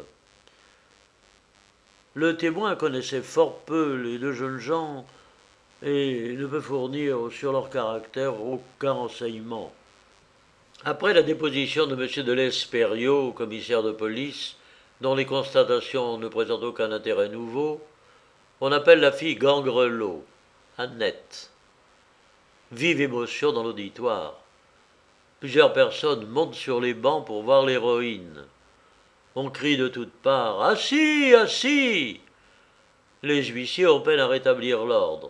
Le témoin connaissait fort peu les deux jeunes gens et ne peut fournir sur leur caractère aucun renseignement. Après la déposition de M. de Lesperio, commissaire de police, dont les constatations ne présentent aucun intérêt nouveau, on appelle la fille Gangrelot, Annette. Vive émotion dans l'auditoire. Plusieurs personnes montent sur les bancs pour voir l'héroïne. On crie de toutes parts « Assis, assis !» Les huissiers ont peine à rétablir l'ordre.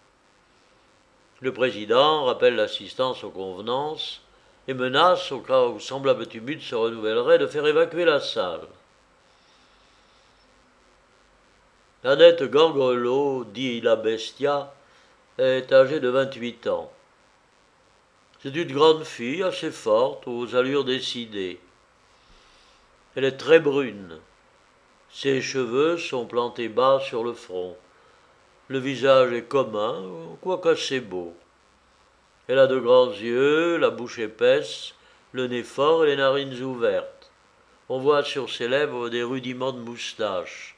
Le président rappelle l'assistance aux convenances et menace, au cas où semblable tumulte se renouvellerait, de faire évacuer la salle. Annette Gangrelot, dit la Bestia, est âgée de vingt-huit ans. C'est une grande fille assez forte, aux allures décidées. Elle est très brune. Ses cheveux sont plantés bas sur le front. Le visage est commun, quoique assez beau. Elle a de grands yeux, la bouche épaisse, le nez fort et les narines ouvertes. On voit sur ses lèvres des rudiments de moustache.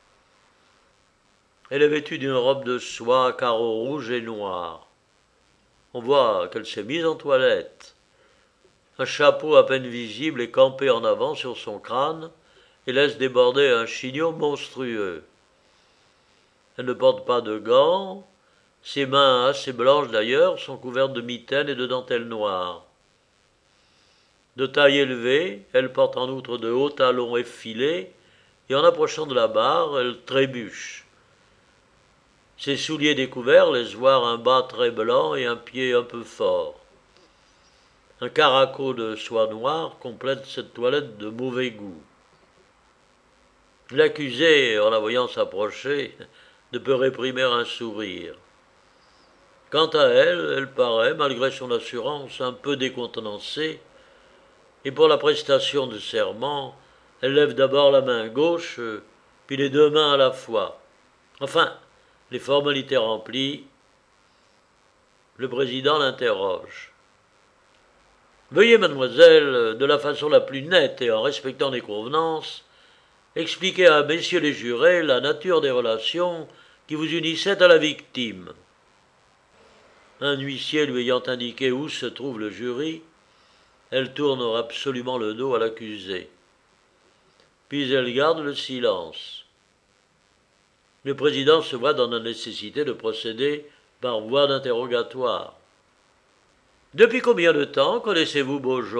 Elle est vêtue d'une robe de soie à carreaux rouges et noirs. On voit qu'elle s'est mise en toilette. Un chapeau à peine visible est campé en avant sur son crâne et laisse déborder un chignon monstrueux. Elle ne porte pas de gants. Ses mains, assez blanches d'ailleurs, sont couvertes de mitaines et de dentelles noires. De taille élevée, elle porte en outre de hauts talons effilés, et en approchant de la barre, elle trébuche. Ses souliers découverts laissent voir un bas très blanc et un pied un peu fort. Un caraco de soie noire complète cette toilette de mauvais goût. L'accusée, en la voyant s'approcher, ne peut réprimer un sourire. Quant à elle, elle paraît, malgré son assurance, un peu décontenancée, et pour la prestation de serment, elle lève d'abord la main gauche, puis les deux mains à la fois. Enfin, les formalités remplies, le président l'interroge. Veuillez, mademoiselle, de la façon la plus nette et en respectant les convenances, expliquer à messieurs les jurés la nature des relations qui vous unissaient à la victime. Un huissier lui ayant indiqué où se trouve le jury, elle tourne absolument le dos à l'accusé. Puis elle garde le silence. Le président se voit dans la nécessité de procéder par voie d'interrogatoire. Depuis combien de temps connaissez-vous Beaujon ?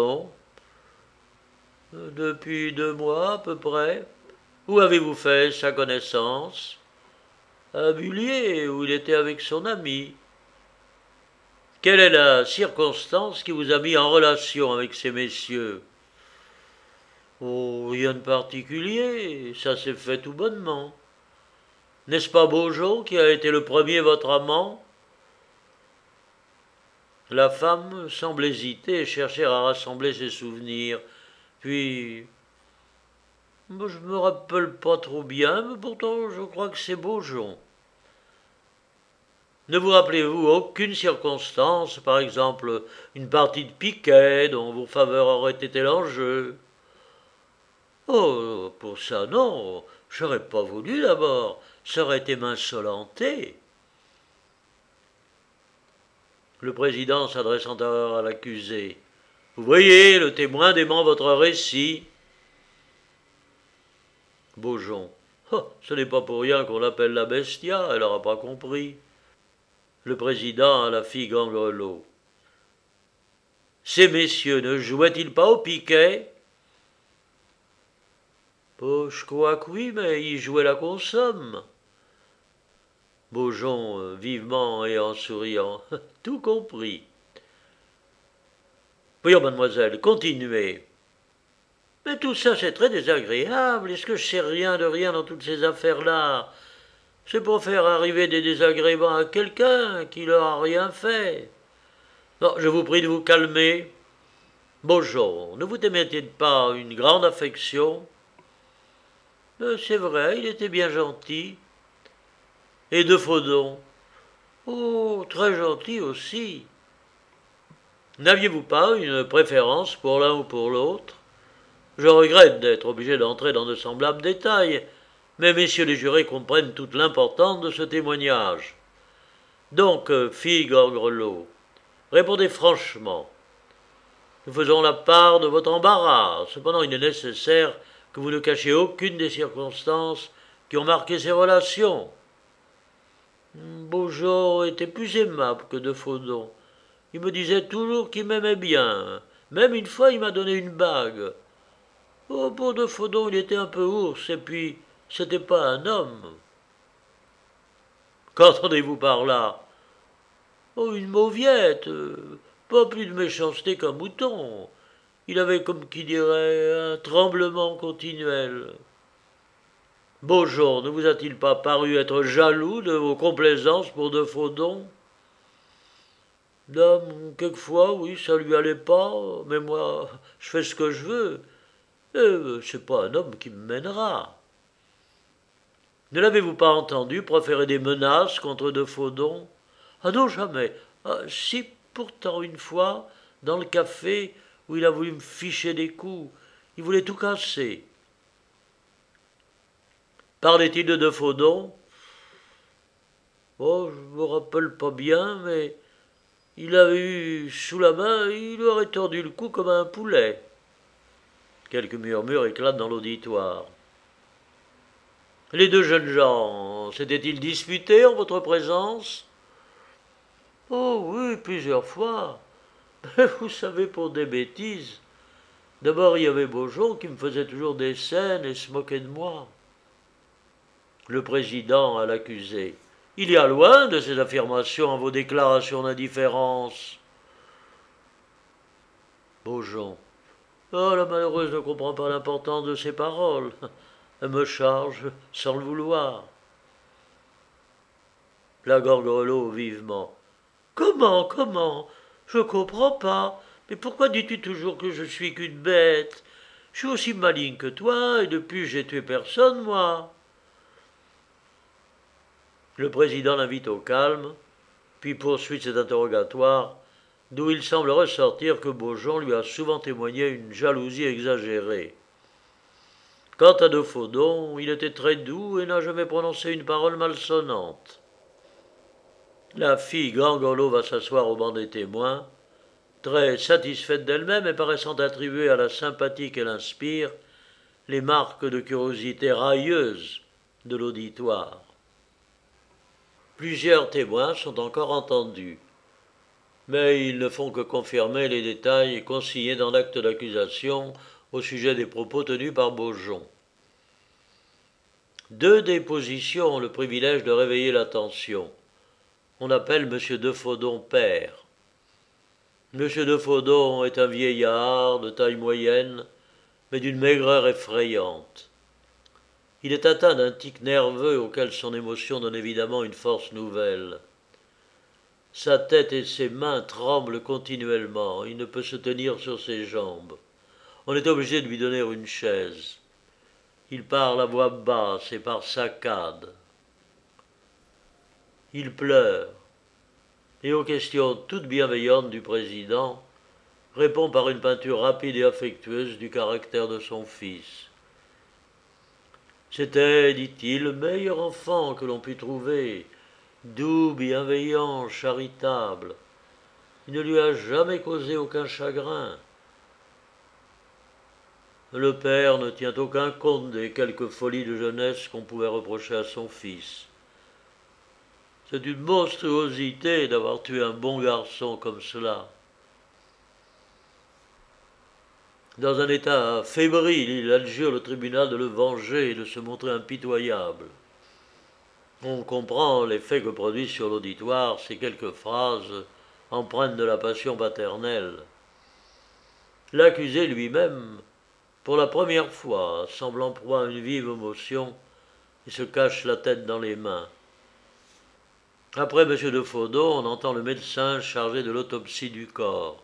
Depuis deux mois à peu près. Où avez-vous fait sa connaissance ? À Bullier, où il était avec son ami. Quelle est la circonstance qui vous a mis en relation avec ces messieurs ? Oh, rien de particulier, ça s'est fait tout bonnement. N'est-ce pas Beaujon qui a été le premier votre amant ? La femme semble hésiter et chercher à rassembler ses souvenirs. Puis, je me rappelle pas trop bien, mais pourtant je crois que c'est Beaujon. Ne vous rappelez-vous aucune circonstance, par exemple une partie de piquet dont vos faveurs auraient été l'enjeu ? Oh, pour ça non, j'aurais pas voulu d'abord, ça aurait été m'insolenter. Le président s'adressant alors à l'accusé. Vous voyez, le témoin dément votre récit. Beaujon. Oh, ce n'est pas pour rien qu'on l'appelle la bestia, elle n'aura pas compris. Le président à la fille Gangrelot. Ces messieurs ne jouaient-ils pas au piquet ? Oh, je crois que oui, mais ils jouaient la consomme. Beaujon, euh, vivement et en souriant. Tout compris. Voyons, mademoiselle, continuez. Mais tout ça, c'est très désagréable. Est-ce que je sais rien de rien dans toutes ces affaires-là ? C'est pour faire arriver des désagréments à quelqu'un qui leur a rien fait. Non, je vous prie de vous calmer. Beaujon, ne vous témettez pas une grande affection ? euh, C'est vrai, il était bien gentil. Et de Faudon ? Oh, très gentil aussi. N'aviez-vous pas une préférence pour l'un ou pour l'autre ? Je regrette d'être obligé d'entrer dans de semblables détails, mais messieurs les jurés comprennent toute l'importance de ce témoignage. Donc, fille Gorgrelot, répondez franchement. Nous faisons la part de votre embarras. Cependant, il est nécessaire que vous ne cachiez aucune des circonstances qui ont marqué ces relations. Beaujon était plus aimable que de Faudon. Il me disait toujours qu'il m'aimait bien. Même une fois, il m'a donné une bague. Oh, pour de Faudon, il était un peu ours, et puis, c'était pas un homme. Qu'entendez-vous par là ? Oh, une mauviette, euh, pas plus de méchanceté qu'un mouton. Il avait, comme qui dirait, un tremblement continuel. Beaujon ne vous a-t-il pas paru être jaloux de vos complaisances pour de Faudon ? Dame, quelquefois, oui, ça lui allait pas, mais moi, je fais ce que je veux. Et c'est pas un homme qui me mènera. Ne l'avez-vous pas entendu proférer des menaces contre de Faudon ? Ah non, jamais. Ah, si, pourtant, une fois, dans le café, où il a voulu me ficher des coups, il voulait tout casser. Parlait-il de de Faudon ? Oh, je me rappelle pas bien, mais il avait eu sous la main, il lui aurait tordu le cou comme un poulet. Quelques murmures éclatent dans l'auditoire. Les deux jeunes gens s'étaient-ils disputés en votre présence ? Oh oui, plusieurs fois. Mais vous savez, pour des bêtises. D'abord, il y avait Beaujon qui me faisait toujours des scènes et se moquait de moi. Le président à l'accusé. Il y a loin de ces affirmations en vos déclarations d'indifférence. Beaujon. Oh, la malheureuse ne comprend pas l'importance de ces paroles. me charge sans le vouloir. La Gorgerelot vivement. Comment, comment? Je comprends pas. Mais pourquoi dis-tu toujours que je suis qu'une bête? Je suis aussi maligne que toi, et depuis j'ai tué personne, moi. Le président l'invite au calme, puis poursuit cet interrogatoire, d'où il semble ressortir que Beaujon lui a souvent témoigné une jalousie exagérée. Quant à De Faudon, il était très doux et n'a jamais prononcé une parole malsonnante. La fille Gorgerelot va s'asseoir au banc des témoins, très satisfaite d'elle-même et paraissant attribuer à la sympathie qu'elle inspire les marques de curiosité railleuse de l'auditoire. Plusieurs témoins sont encore entendus, mais ils ne font que confirmer les détails consignés dans l'acte d'accusation au sujet des propos tenus par Beaujon. Deux dépositions ont le privilège de réveiller l'attention. On appelle M. De Faudon père. M. De Faudon est un vieillard de taille moyenne, mais d'une maigreur effrayante. Il est atteint d'un tic nerveux auquel son émotion donne évidemment une force nouvelle. Sa tête et ses mains tremblent continuellement, il ne peut se tenir sur ses jambes. On est obligé de lui donner une chaise. Il parle à voix basse et par saccades. Il pleure, et aux questions toutes bienveillantes du président, répond par une peinture rapide et affectueuse du caractère de son fils. C'était, dit-il, le meilleur enfant que l'on put trouver, doux, bienveillant, charitable. Il ne lui a jamais causé aucun chagrin. Le père ne tient aucun compte des quelques folies de jeunesse qu'on pouvait reprocher à son fils. C'est une monstruosité d'avoir tué un bon garçon comme cela. Dans un état fébrile, il adjure le tribunal de le venger et de se montrer impitoyable. On comprend l'effet que produisent sur l'auditoire ces quelques phrases empreintes de la passion paternelle. L'accusé lui-même, pour la première fois, semble en proie à une vive émotion et se cache la tête dans les mains. Après M. De Faudon, on entend le médecin chargé de l'autopsie du corps.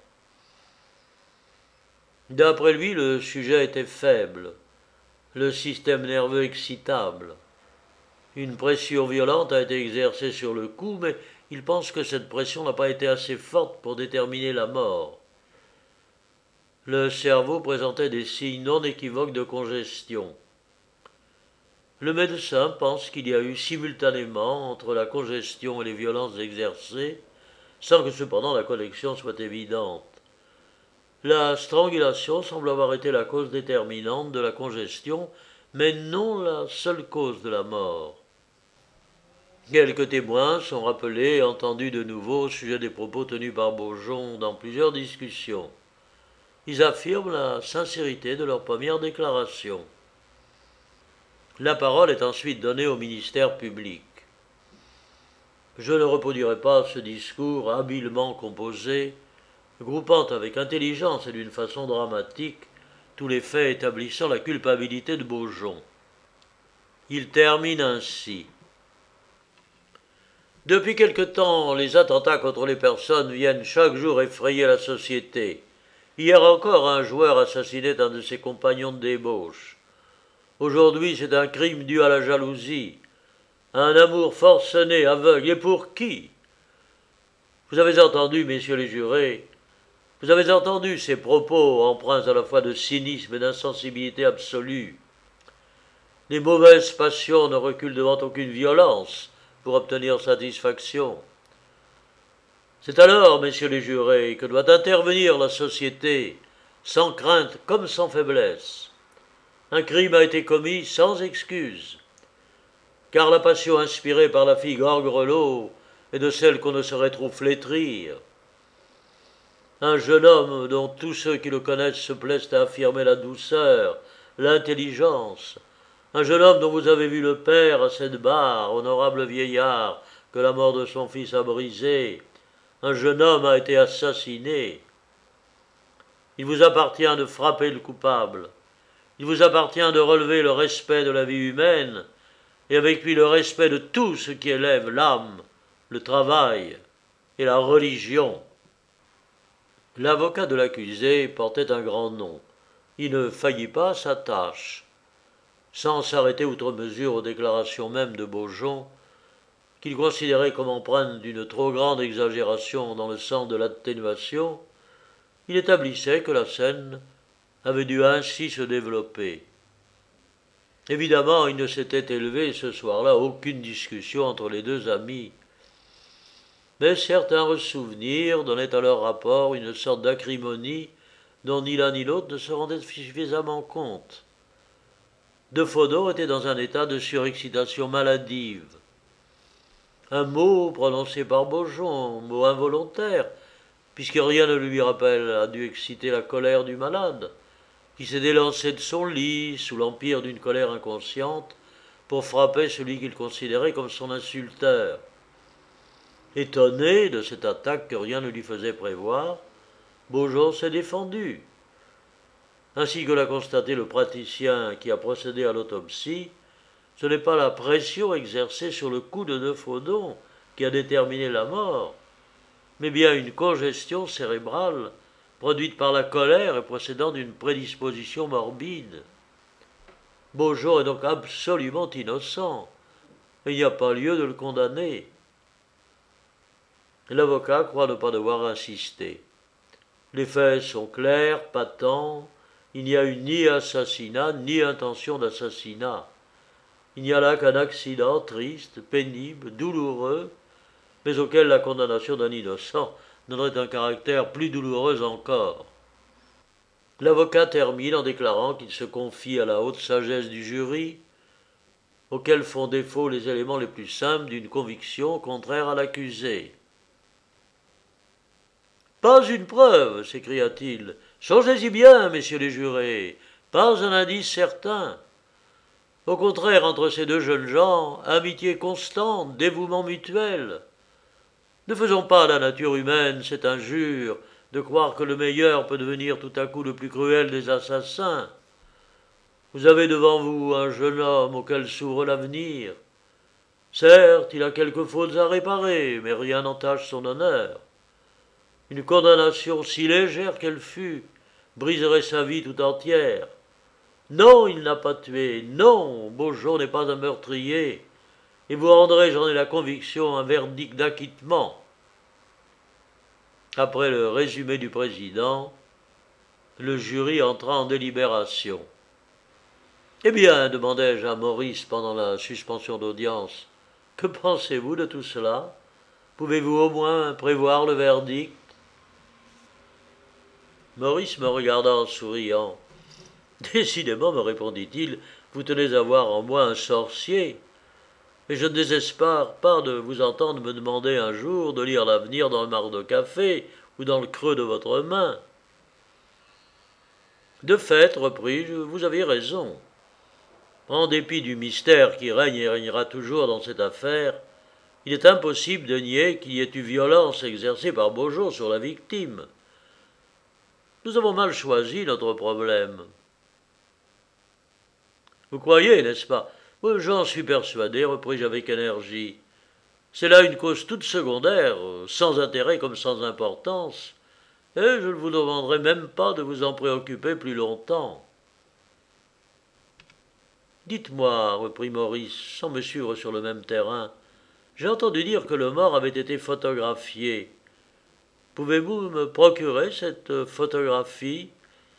D'après lui, le sujet était faible, le système nerveux excitable. Une pression violente a été exercée sur le cou, mais il pense que cette pression n'a pas été assez forte pour déterminer la mort. Le cerveau présentait des signes non équivoques de congestion. Le médecin pense qu'il y a eu simultanément entre la congestion et les violences exercées, sans que cependant la connexion soit évidente. La strangulation semble avoir été la cause déterminante de la congestion, mais non la seule cause de la mort. Quelques témoins sont rappelés et entendus de nouveau au sujet des propos tenus par Beaujon dans plusieurs discussions. Ils affirment la sincérité de leur première déclaration. La parole est ensuite donnée au ministère public. Je ne reproduirai pas ce discours habilement composé, groupant avec intelligence et d'une façon dramatique tous les faits établissant la culpabilité de Beaujon. Il termine ainsi. Depuis quelque temps, les attentats contre les personnes viennent chaque jour effrayer la société. Hier encore, un joueur assassinait un de ses compagnons de débauche. Aujourd'hui, c'est un crime dû à la jalousie, un amour forcené, aveugle. Et pour qui? Vous avez entendu, messieurs les jurés, vous avez entendu ces propos empreints à la fois de cynisme et d'insensibilité absolue. Les mauvaises passions ne reculent devant aucune violence pour obtenir satisfaction. C'est alors, messieurs les jurés, que doit intervenir la société, sans crainte comme sans faiblesse. Un crime a été commis sans excuse, car la passion inspirée par la fille Gorgerelot est de celle qu'on ne saurait trop flétrir. Un jeune homme dont tous ceux qui le connaissent se plaisent à affirmer la douceur, l'intelligence, un jeune homme dont vous avez vu le père à cette barre, honorable vieillard, que la mort de son fils a brisé, un jeune homme a été assassiné. Il vous appartient de frapper le coupable, Il vous appartient de relever le respect de la vie humaine, et avec lui le respect de tout ce qui élève l'âme, le travail et la religion. » L'avocat de l'accusé portait un grand nom. Il ne faillit pas à sa tâche. Sans s'arrêter outre mesure aux déclarations mêmes de Beaujon, qu'il considérait comme empreintes d'une trop grande exagération dans le sens de l'atténuation, il établissait que la scène avait dû ainsi se développer. Évidemment, il ne s'était élevé ce soir-là aucune discussion entre les deux amis, mais certains ressouvenirs donnaient à leur rapport une sorte d'acrimonie dont ni l'un ni l'autre ne se rendaient suffisamment compte. De Faudon était dans un état de surexcitation maladive. Un mot prononcé par Beaujon, mot involontaire, puisque rien ne lui rappelle, a dû exciter la colère du malade, qui s'est délancé de son lit sous l'empire d'une colère inconsciente pour frapper celui qu'il considérait comme son insulteur. Étonné de cette attaque que rien ne lui faisait prévoir, Beaujon s'est défendu. Ainsi que l'a constaté le praticien qui a procédé à l'autopsie, ce n'est pas la pression exercée sur le cou de De Faudon qui a déterminé la mort, mais bien une congestion cérébrale produite par la colère et procédant d'une prédisposition morbide. Beaujon est donc absolument innocent, et il n'y a pas lieu de le condamner. L'avocat croit ne pas devoir insister. Les faits sont clairs, patents, il n'y a eu ni assassinat, ni intention d'assassinat. Il n'y a là qu'un accident triste, pénible, douloureux, mais auquel la condamnation d'un innocent donnerait un caractère plus douloureux encore. L'avocat termine en déclarant qu'il se confie à la haute sagesse du jury, auquel font défaut les éléments les plus simples d'une conviction contraire à l'accusé. « Pas une preuve, s'écria-t-il. Songez-y bien, messieurs les jurés, pas un indice certain. Au contraire, entre ces deux jeunes gens, amitié constante, dévouement mutuel. Ne faisons pas à la nature humaine cette injure de croire que le meilleur peut devenir tout à coup le plus cruel des assassins. Vous avez devant vous un jeune homme auquel s'ouvre l'avenir. Certes, il a quelques fautes à réparer, mais rien n'entache son honneur. Une condamnation si légère qu'elle fût briserait sa vie tout entière. Non, il n'a pas tué, non, Beaujon n'est pas un meurtrier, et vous rendrez, j'en ai la conviction, un verdict d'acquittement. » Après le résumé du président, le jury entra en délibération. « Eh bien, demandai-je à Maurice pendant la suspension d'audience, que pensez-vous de tout cela? Pouvez-vous au moins prévoir le verdict ?» Maurice me regarda en souriant. « Décidément, me répondit-il, vous tenez à voir en moi un sorcier, mais je ne désespère pas de vous entendre me demander un jour de lire l'avenir dans le marc de café ou dans le creux de votre main. » De fait, repris-je, vous aviez raison. En dépit du mystère qui règne et régnera toujours dans cette affaire, il est impossible de nier qu'il y ait eu violence exercée par Beaujon sur la victime. Nous avons mal choisi notre problème. Vous croyez, n'est-ce pas? Oui, j'en suis persuadé, repris-je avec énergie. C'est là une cause toute secondaire, sans intérêt comme sans importance, et je ne vous demanderai même pas de vous en préoccuper plus longtemps. Dites-moi, reprit Maurice, sans me suivre sur le même terrain, j'ai entendu dire que le mort avait été photographié. Pouvez-vous me procurer cette photographie?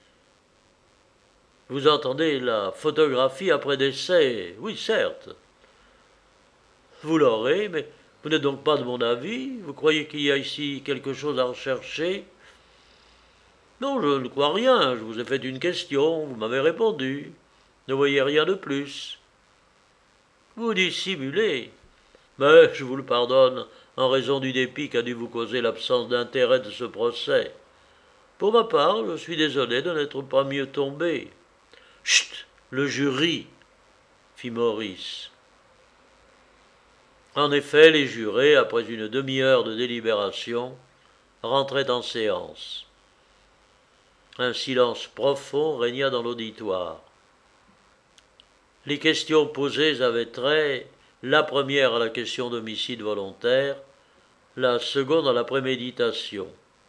Vous entendez la photographie après décès? Oui, certes. Vous l'aurez, mais vous n'êtes donc pas de mon avis? Vous croyez qu'il y a ici quelque chose à rechercher? Non, je ne crois rien. Je vous ai fait une question, vous m'avez répondu. Ne voyez rien de plus. Vous dissimulez. Mais je vous le pardonne, en raison du dépit qu'a dû vous causer l'absence d'intérêt de ce procès. Pour ma part, je suis désolé de n'être pas mieux tombé. Chut, le jury, fit Maurice. En effet, les jurés, après une demi-heure de délibération, rentraient en séance. Un silence profond régna dans l'auditoire. Les questions posées avaient trait, la première à la question d'homicide volontaire, la seconde à la préméditation.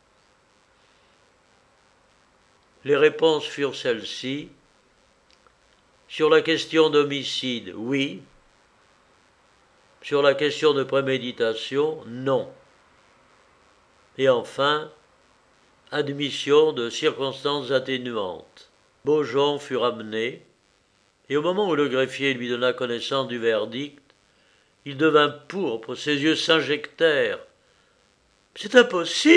Les réponses furent celles-ci. Sur la question d'homicide, oui. Sur la question de préméditation, non. Et enfin, admission de circonstances atténuantes. Beaujon fut ramené, et au moment où le greffier lui donna connaissance du verdict, il devint pourpre, ses yeux s'injectèrent. « C'est impossible !»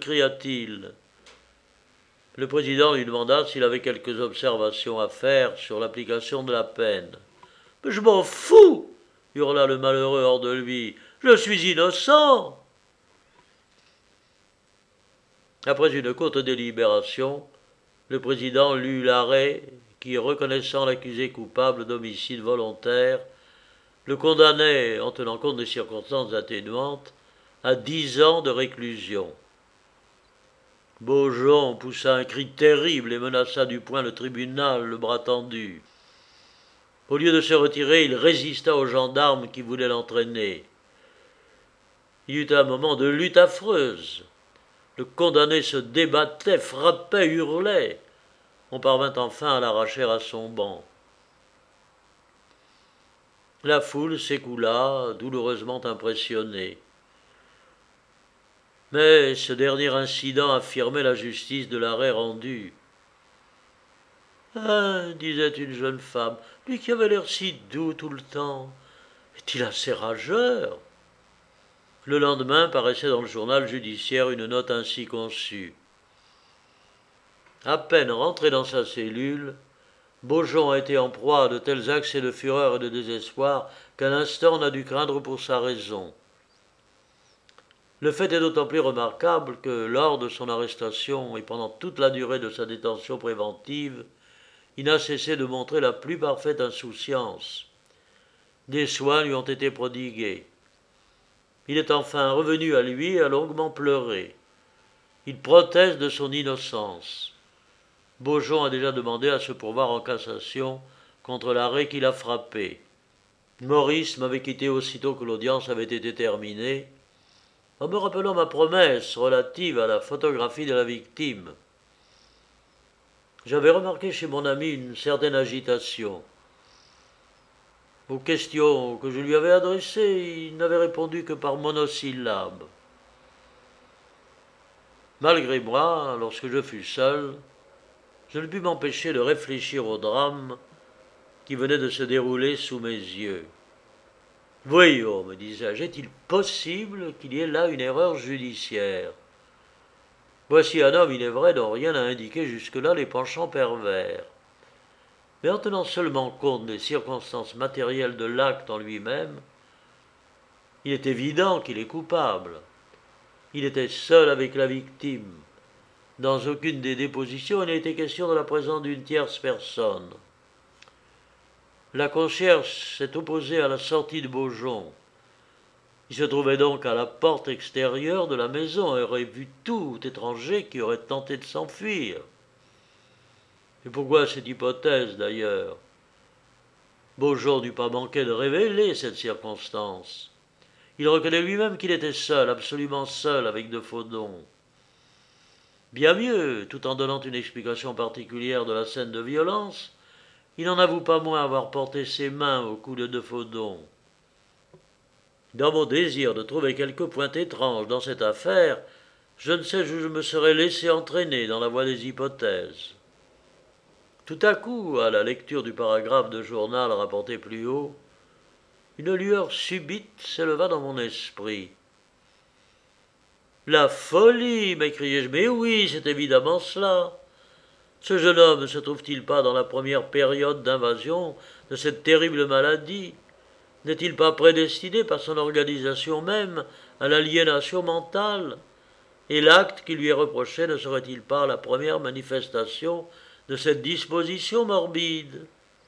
cria-t-il. Le président lui demanda s'il avait quelques observations à faire sur l'application de la peine. « Mais je m'en fous !» hurla le malheureux hors de lui. « Je suis innocent !» Après une courte délibération, le président lut l'arrêt qui, reconnaissant l'accusé coupable d'homicide volontaire, le condamnait, en tenant compte des circonstances atténuantes, à dix ans de réclusion. Beaujon poussa un cri terrible et menaça du poing le tribunal, le bras tendu. Au lieu de se retirer, il résista aux gendarmes qui voulaient l'entraîner. Il y eut un moment de lutte affreuse. Le condamné se débattait, frappait, hurlait. On parvint enfin à l'arracher à son banc. La foule s'écoula, douloureusement impressionnée. Mais ce dernier incident affirmait la justice de l'arrêt rendu. « Ah, disait une jeune femme, lui qui avait l'air si doux tout le temps, est-il assez rageur ?» Le lendemain paraissait dans le journal judiciaire une note ainsi conçue. À peine rentré dans sa cellule, Beaujon a été en proie à de tels accès de fureur et de désespoir qu'à l'instant on a dû craindre pour sa raison. Le fait est d'autant plus remarquable que, lors de son arrestation et pendant toute la durée de sa détention préventive, il n'a cessé de montrer la plus parfaite insouciance. Des soins lui ont été prodigués. Il est enfin revenu à lui et a longuement pleuré. Il proteste de son innocence. Beaujon a déjà demandé à se pourvoir en cassation contre l'arrêt qu'il a frappé. Maurice m'avait quitté aussitôt que l'audience avait été terminée, en me rappelant ma promesse relative à la photographie de la victime. J'avais remarqué chez mon ami une certaine agitation. Aux questions que je lui avais adressées, il n'avait répondu que par monosyllabes. Malgré moi, lorsque je fus seul, je ne pus m'empêcher de réfléchir au drame qui venait de se dérouler sous mes yeux. Voyons, me disais-je, est-il possible qu'il y ait là une erreur judiciaire? Voici un homme, il est vrai, dont rien n'a indiqué jusque-là les penchants pervers. Mais en tenant seulement compte des circonstances matérielles de l'acte en lui-même, il est évident qu'il est coupable. Il était seul avec la victime. Dans aucune des dépositions, il n'a été question de la présence d'une tierce personne. La concierge s'est opposée à la sortie de Beaujon. Il se trouvait donc à la porte extérieure de la maison et aurait vu tout étranger qui aurait tenté de s'enfuir. Et pourquoi cette hypothèse, d'ailleurs? Beaujon n'eût pas manqué de révéler cette circonstance. Il reconnaît lui-même qu'il était seul, absolument seul, avec de Faudon. Bien mieux, tout en donnant une explication particulière de la scène de violence, il n'en avoue pas moins avoir porté ses mains au cou de de Faudon. Dans mon désir de trouver quelque point étrange dans cette affaire, je ne sais où je me serais laissé entraîner dans la voie des hypothèses. Tout à coup, à la lecture du paragraphe de journal rapporté plus haut, une lueur subite s'éleva dans mon esprit. « La folie !» m'écriai-je. « Mais oui, c'est évidemment cela. Ce jeune homme ne se trouve-t-il pas dans la première période d'invasion de cette terrible maladie? N'est-il pas prédestiné par son organisation même à l'aliénation mentale? Et l'acte qui lui est reproché ne serait-il pas la première manifestation de cette disposition morbide? »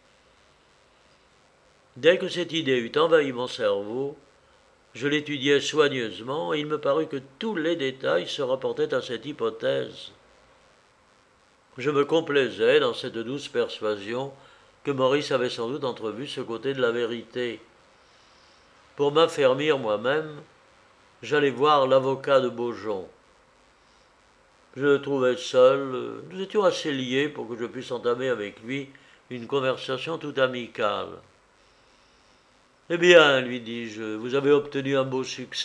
Dès que cette idée eut envahi mon cerveau, je l'étudiai soigneusement et il me parut que tous les détails se rapportaient à cette hypothèse. Je me complaisais dans cette douce persuasion que Maurice avait sans doute entrevu ce côté de la vérité. Pour m'affermir moi-même, j'allais voir l'avocat de Beaujon. Je le trouvais seul, nous étions assez liés pour que je puisse entamer avec lui une conversation tout amicale. « Eh bien, lui dis-je, vous avez obtenu un beau succès ?»«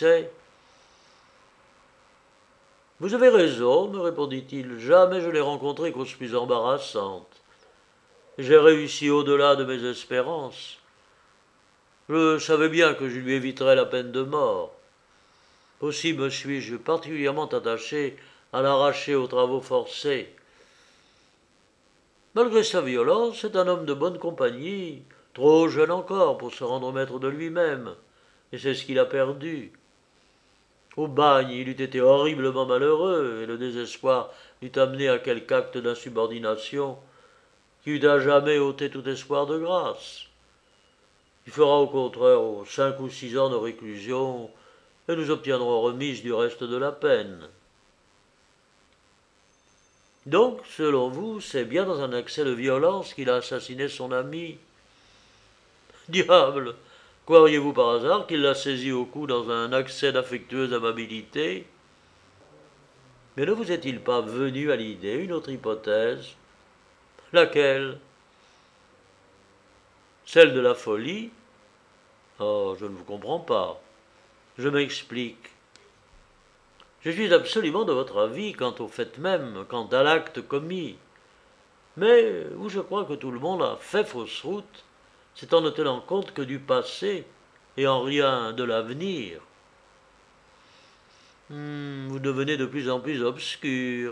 Vous avez raison, me répondit-il, jamais je n'ai rencontré cause plus embarrassante. J'ai réussi au-delà de mes espérances. Je savais bien que je lui éviterais la peine de mort. Aussi me suis-je particulièrement attaché à l'arracher aux travaux forcés. Malgré sa violence, c'est un homme de bonne compagnie, trop jeune encore pour se rendre maître de lui-même, et c'est ce qu'il a perdu. Au bagne, il eût été horriblement malheureux, et le désespoir l'eût amené à quelque acte d'insubordination qui eût à jamais ôté tout espoir de grâce. Il fera au contraire aux cinq ou six ans de réclusion, et nous obtiendrons remise du reste de la peine. Donc, selon vous, c'est bien dans un accès de violence qu'il a assassiné son ami. Diable! Croiriez-vous par hasard qu'il l'a saisi au cou dans un accès d'affectueuse amabilité? Mais ne vous est-il pas venu à l'idée une autre hypothèse? Laquelle? Celle de la folie? Oh, je ne vous comprends pas. Je m'explique. Je suis absolument de votre avis quant au fait même, quant à l'acte commis. Mais où je crois que tout le monde a fait fausse route, c'est en ne tenant compte que du passé et en rien de l'avenir. Hmm, vous devenez de plus en plus obscur.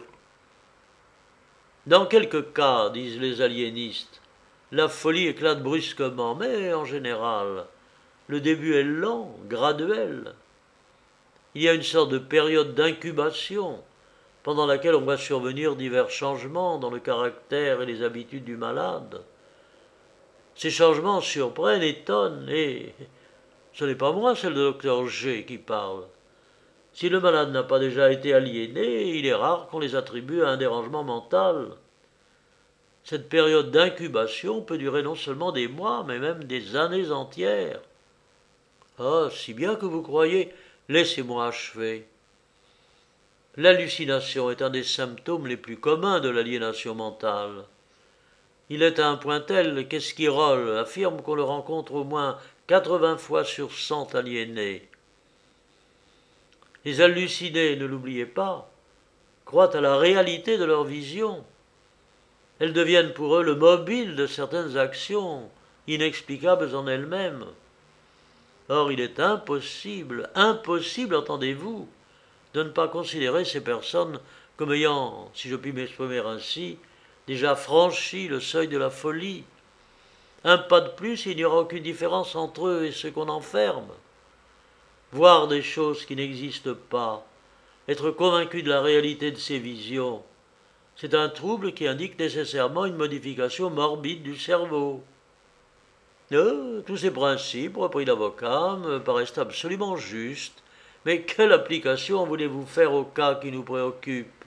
Dans quelques cas, disent les aliénistes, la folie éclate brusquement, mais en général, le début est lent, graduel. Il y a une sorte de période d'incubation, pendant laquelle on voit survenir divers changements dans le caractère et les habitudes du malade. Ces changements surprennent, étonnent, et ce n'est pas moi, c'est le docteur G qui parle. Si le malade n'a pas déjà été aliéné, il est rare qu'on les attribue à un dérangement mental. Cette période d'incubation peut durer non seulement des mois, mais même des années entières. Ah, si bien que vous croyez, laissez-moi achever. L'hallucination est un des symptômes les plus communs de l'aliénation mentale. Il est à un point tel qu'Esquirol affirme qu'on le rencontre au moins quatre-vingts fois sur cent aliénés. Les hallucinés, ne l'oubliez pas, croient à la réalité de leur vision. Elles deviennent pour eux le mobile de certaines actions, inexplicables en elles-mêmes. Or, il est impossible, impossible, entendez-vous, de ne pas considérer ces personnes comme ayant, si je puis m'exprimer ainsi, déjà franchi le seuil de la folie. Un pas de plus, il n'y aura aucune différence entre eux et ceux qu'on enferme. Voir des choses qui n'existent pas, être convaincu de la réalité de ces visions, c'est un trouble qui indique nécessairement une modification morbide du cerveau. Euh, tous ces principes, reprit l'avocat, me paraissent absolument justes, mais quelle application voulez-vous faire au cas qui nous préoccupe?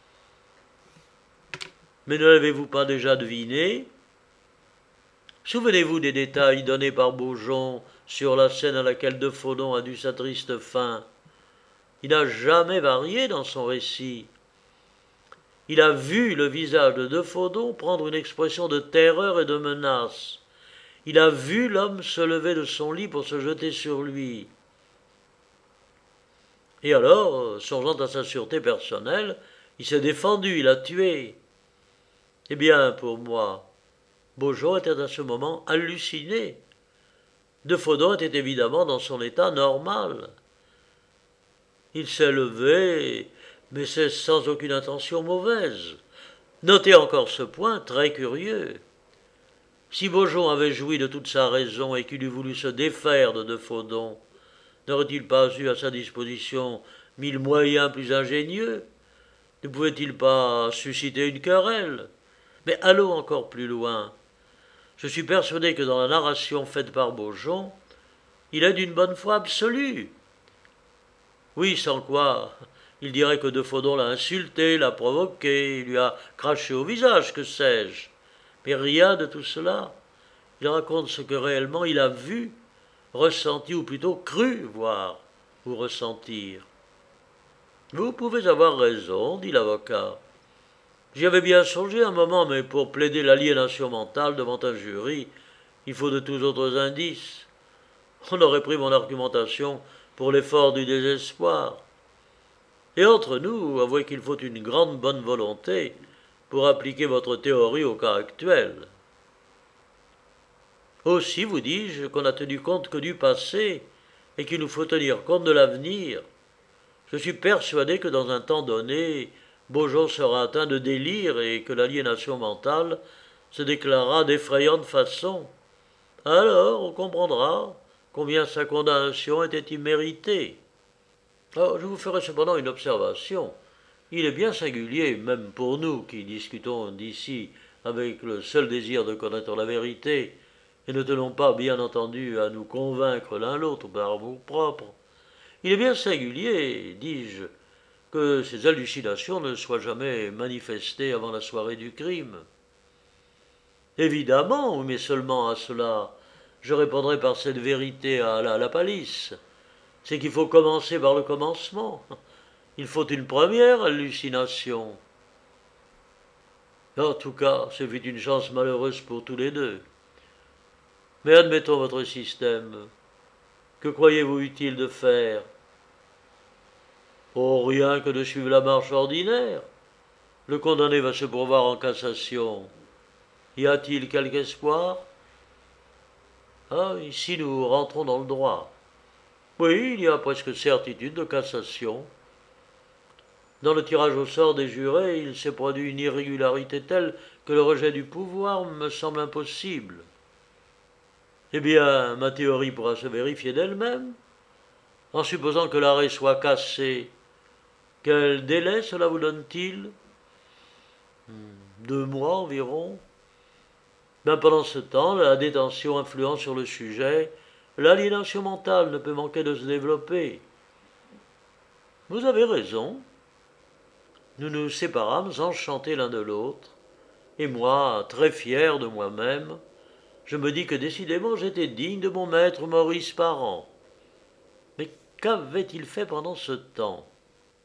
Mais ne l'avez-vous pas déjà deviné? Souvenez-vous des détails donnés par Beaujon sur la scène à laquelle De Faudon a dû sa triste fin. Il n'a jamais varié dans son récit. Il a vu le visage de De Faudon prendre une expression de terreur et de menace. Il a vu l'homme se lever de son lit pour se jeter sur lui. Et alors, songeant à sa sûreté personnelle, il s'est défendu, il a tué. Eh bien, pour moi, Beaujon était à ce moment halluciné. De Faudon était évidemment dans son état normal. Il s'est levé, mais c'est sans aucune intention mauvaise. Notez encore ce point très curieux. Si Beaujon avait joui de toute sa raison et qu'il eût voulu se défaire de De Faudon, n'aurait-il pas eu à sa disposition mille moyens plus ingénieux? Ne pouvait-il pas susciter une querelle? Mais allons encore plus loin. Je suis persuadé que dans la narration faite par Beaujon, il est d'une bonne foi absolue. Oui, sans quoi, il dirait que De Faudon l'a insulté, l'a provoqué, il lui a craché au visage, que sais-je. Mais rien de tout cela. Il raconte ce que réellement il a vu, ressenti, ou plutôt cru voir ou ressentir. Vous pouvez avoir raison, dit l'avocat. J'y avais bien songé un moment, mais pour plaider l'aliénation mentale devant un jury, il faut de tous autres indices. On aurait pris mon argumentation pour l'effort du désespoir. Et entre nous, avouez qu'il faut une grande bonne volonté pour appliquer votre théorie au cas actuel. Aussi vous dis-je qu'on n'a tenu compte que du passé et qu'il nous faut tenir compte de l'avenir. Je suis persuadé que dans un temps donné, Beaujon sera atteint de délire et que l'aliénation mentale se déclarera d'effrayante façon. Alors on comprendra combien sa condamnation était imméritée. Alors, je vous ferai cependant une observation. Il est bien singulier, même pour nous qui discutons d'ici avec le seul désir de connaître la vérité, et ne tenons pas, bien entendu, à nous convaincre l'un l'autre par amour propre. Il est bien singulier, dis-je, que ces hallucinations ne soient jamais manifestées avant la soirée du crime. Évidemment, mais seulement à cela, je répondrai par cette vérité à la, à la palisse. C'est qu'il faut commencer par le commencement. Il faut une première hallucination. En tout cas, ce fut une chance malheureuse pour tous les deux. Mais admettons votre système. Que croyez-vous utile de faire? Oh, rien que de suivre la marche ordinaire. Le condamné va se pourvoir en cassation. Y a-t-il quelque espoir? Ah, ici nous rentrons dans le droit. Oui, il y a presque certitude de cassation. Dans le tirage au sort des jurés, il s'est produit une irrégularité telle que le rejet du pouvoir me semble impossible. Eh bien, ma théorie pourra se vérifier d'elle-même. En supposant que l'arrêt soit cassé, quel délai cela vous donne-t-il? Deux mois environ. Ben, pendant ce temps, la détention influant sur le sujet, l'aliénation mentale ne peut manquer de se développer. Vous avez raison. Nous nous séparâmes enchantés l'un de l'autre, et moi, très fier de moi-même, je me dis que décidément j'étais digne de mon maître Maurice Parent. Mais qu'avait-il fait pendant ce temps?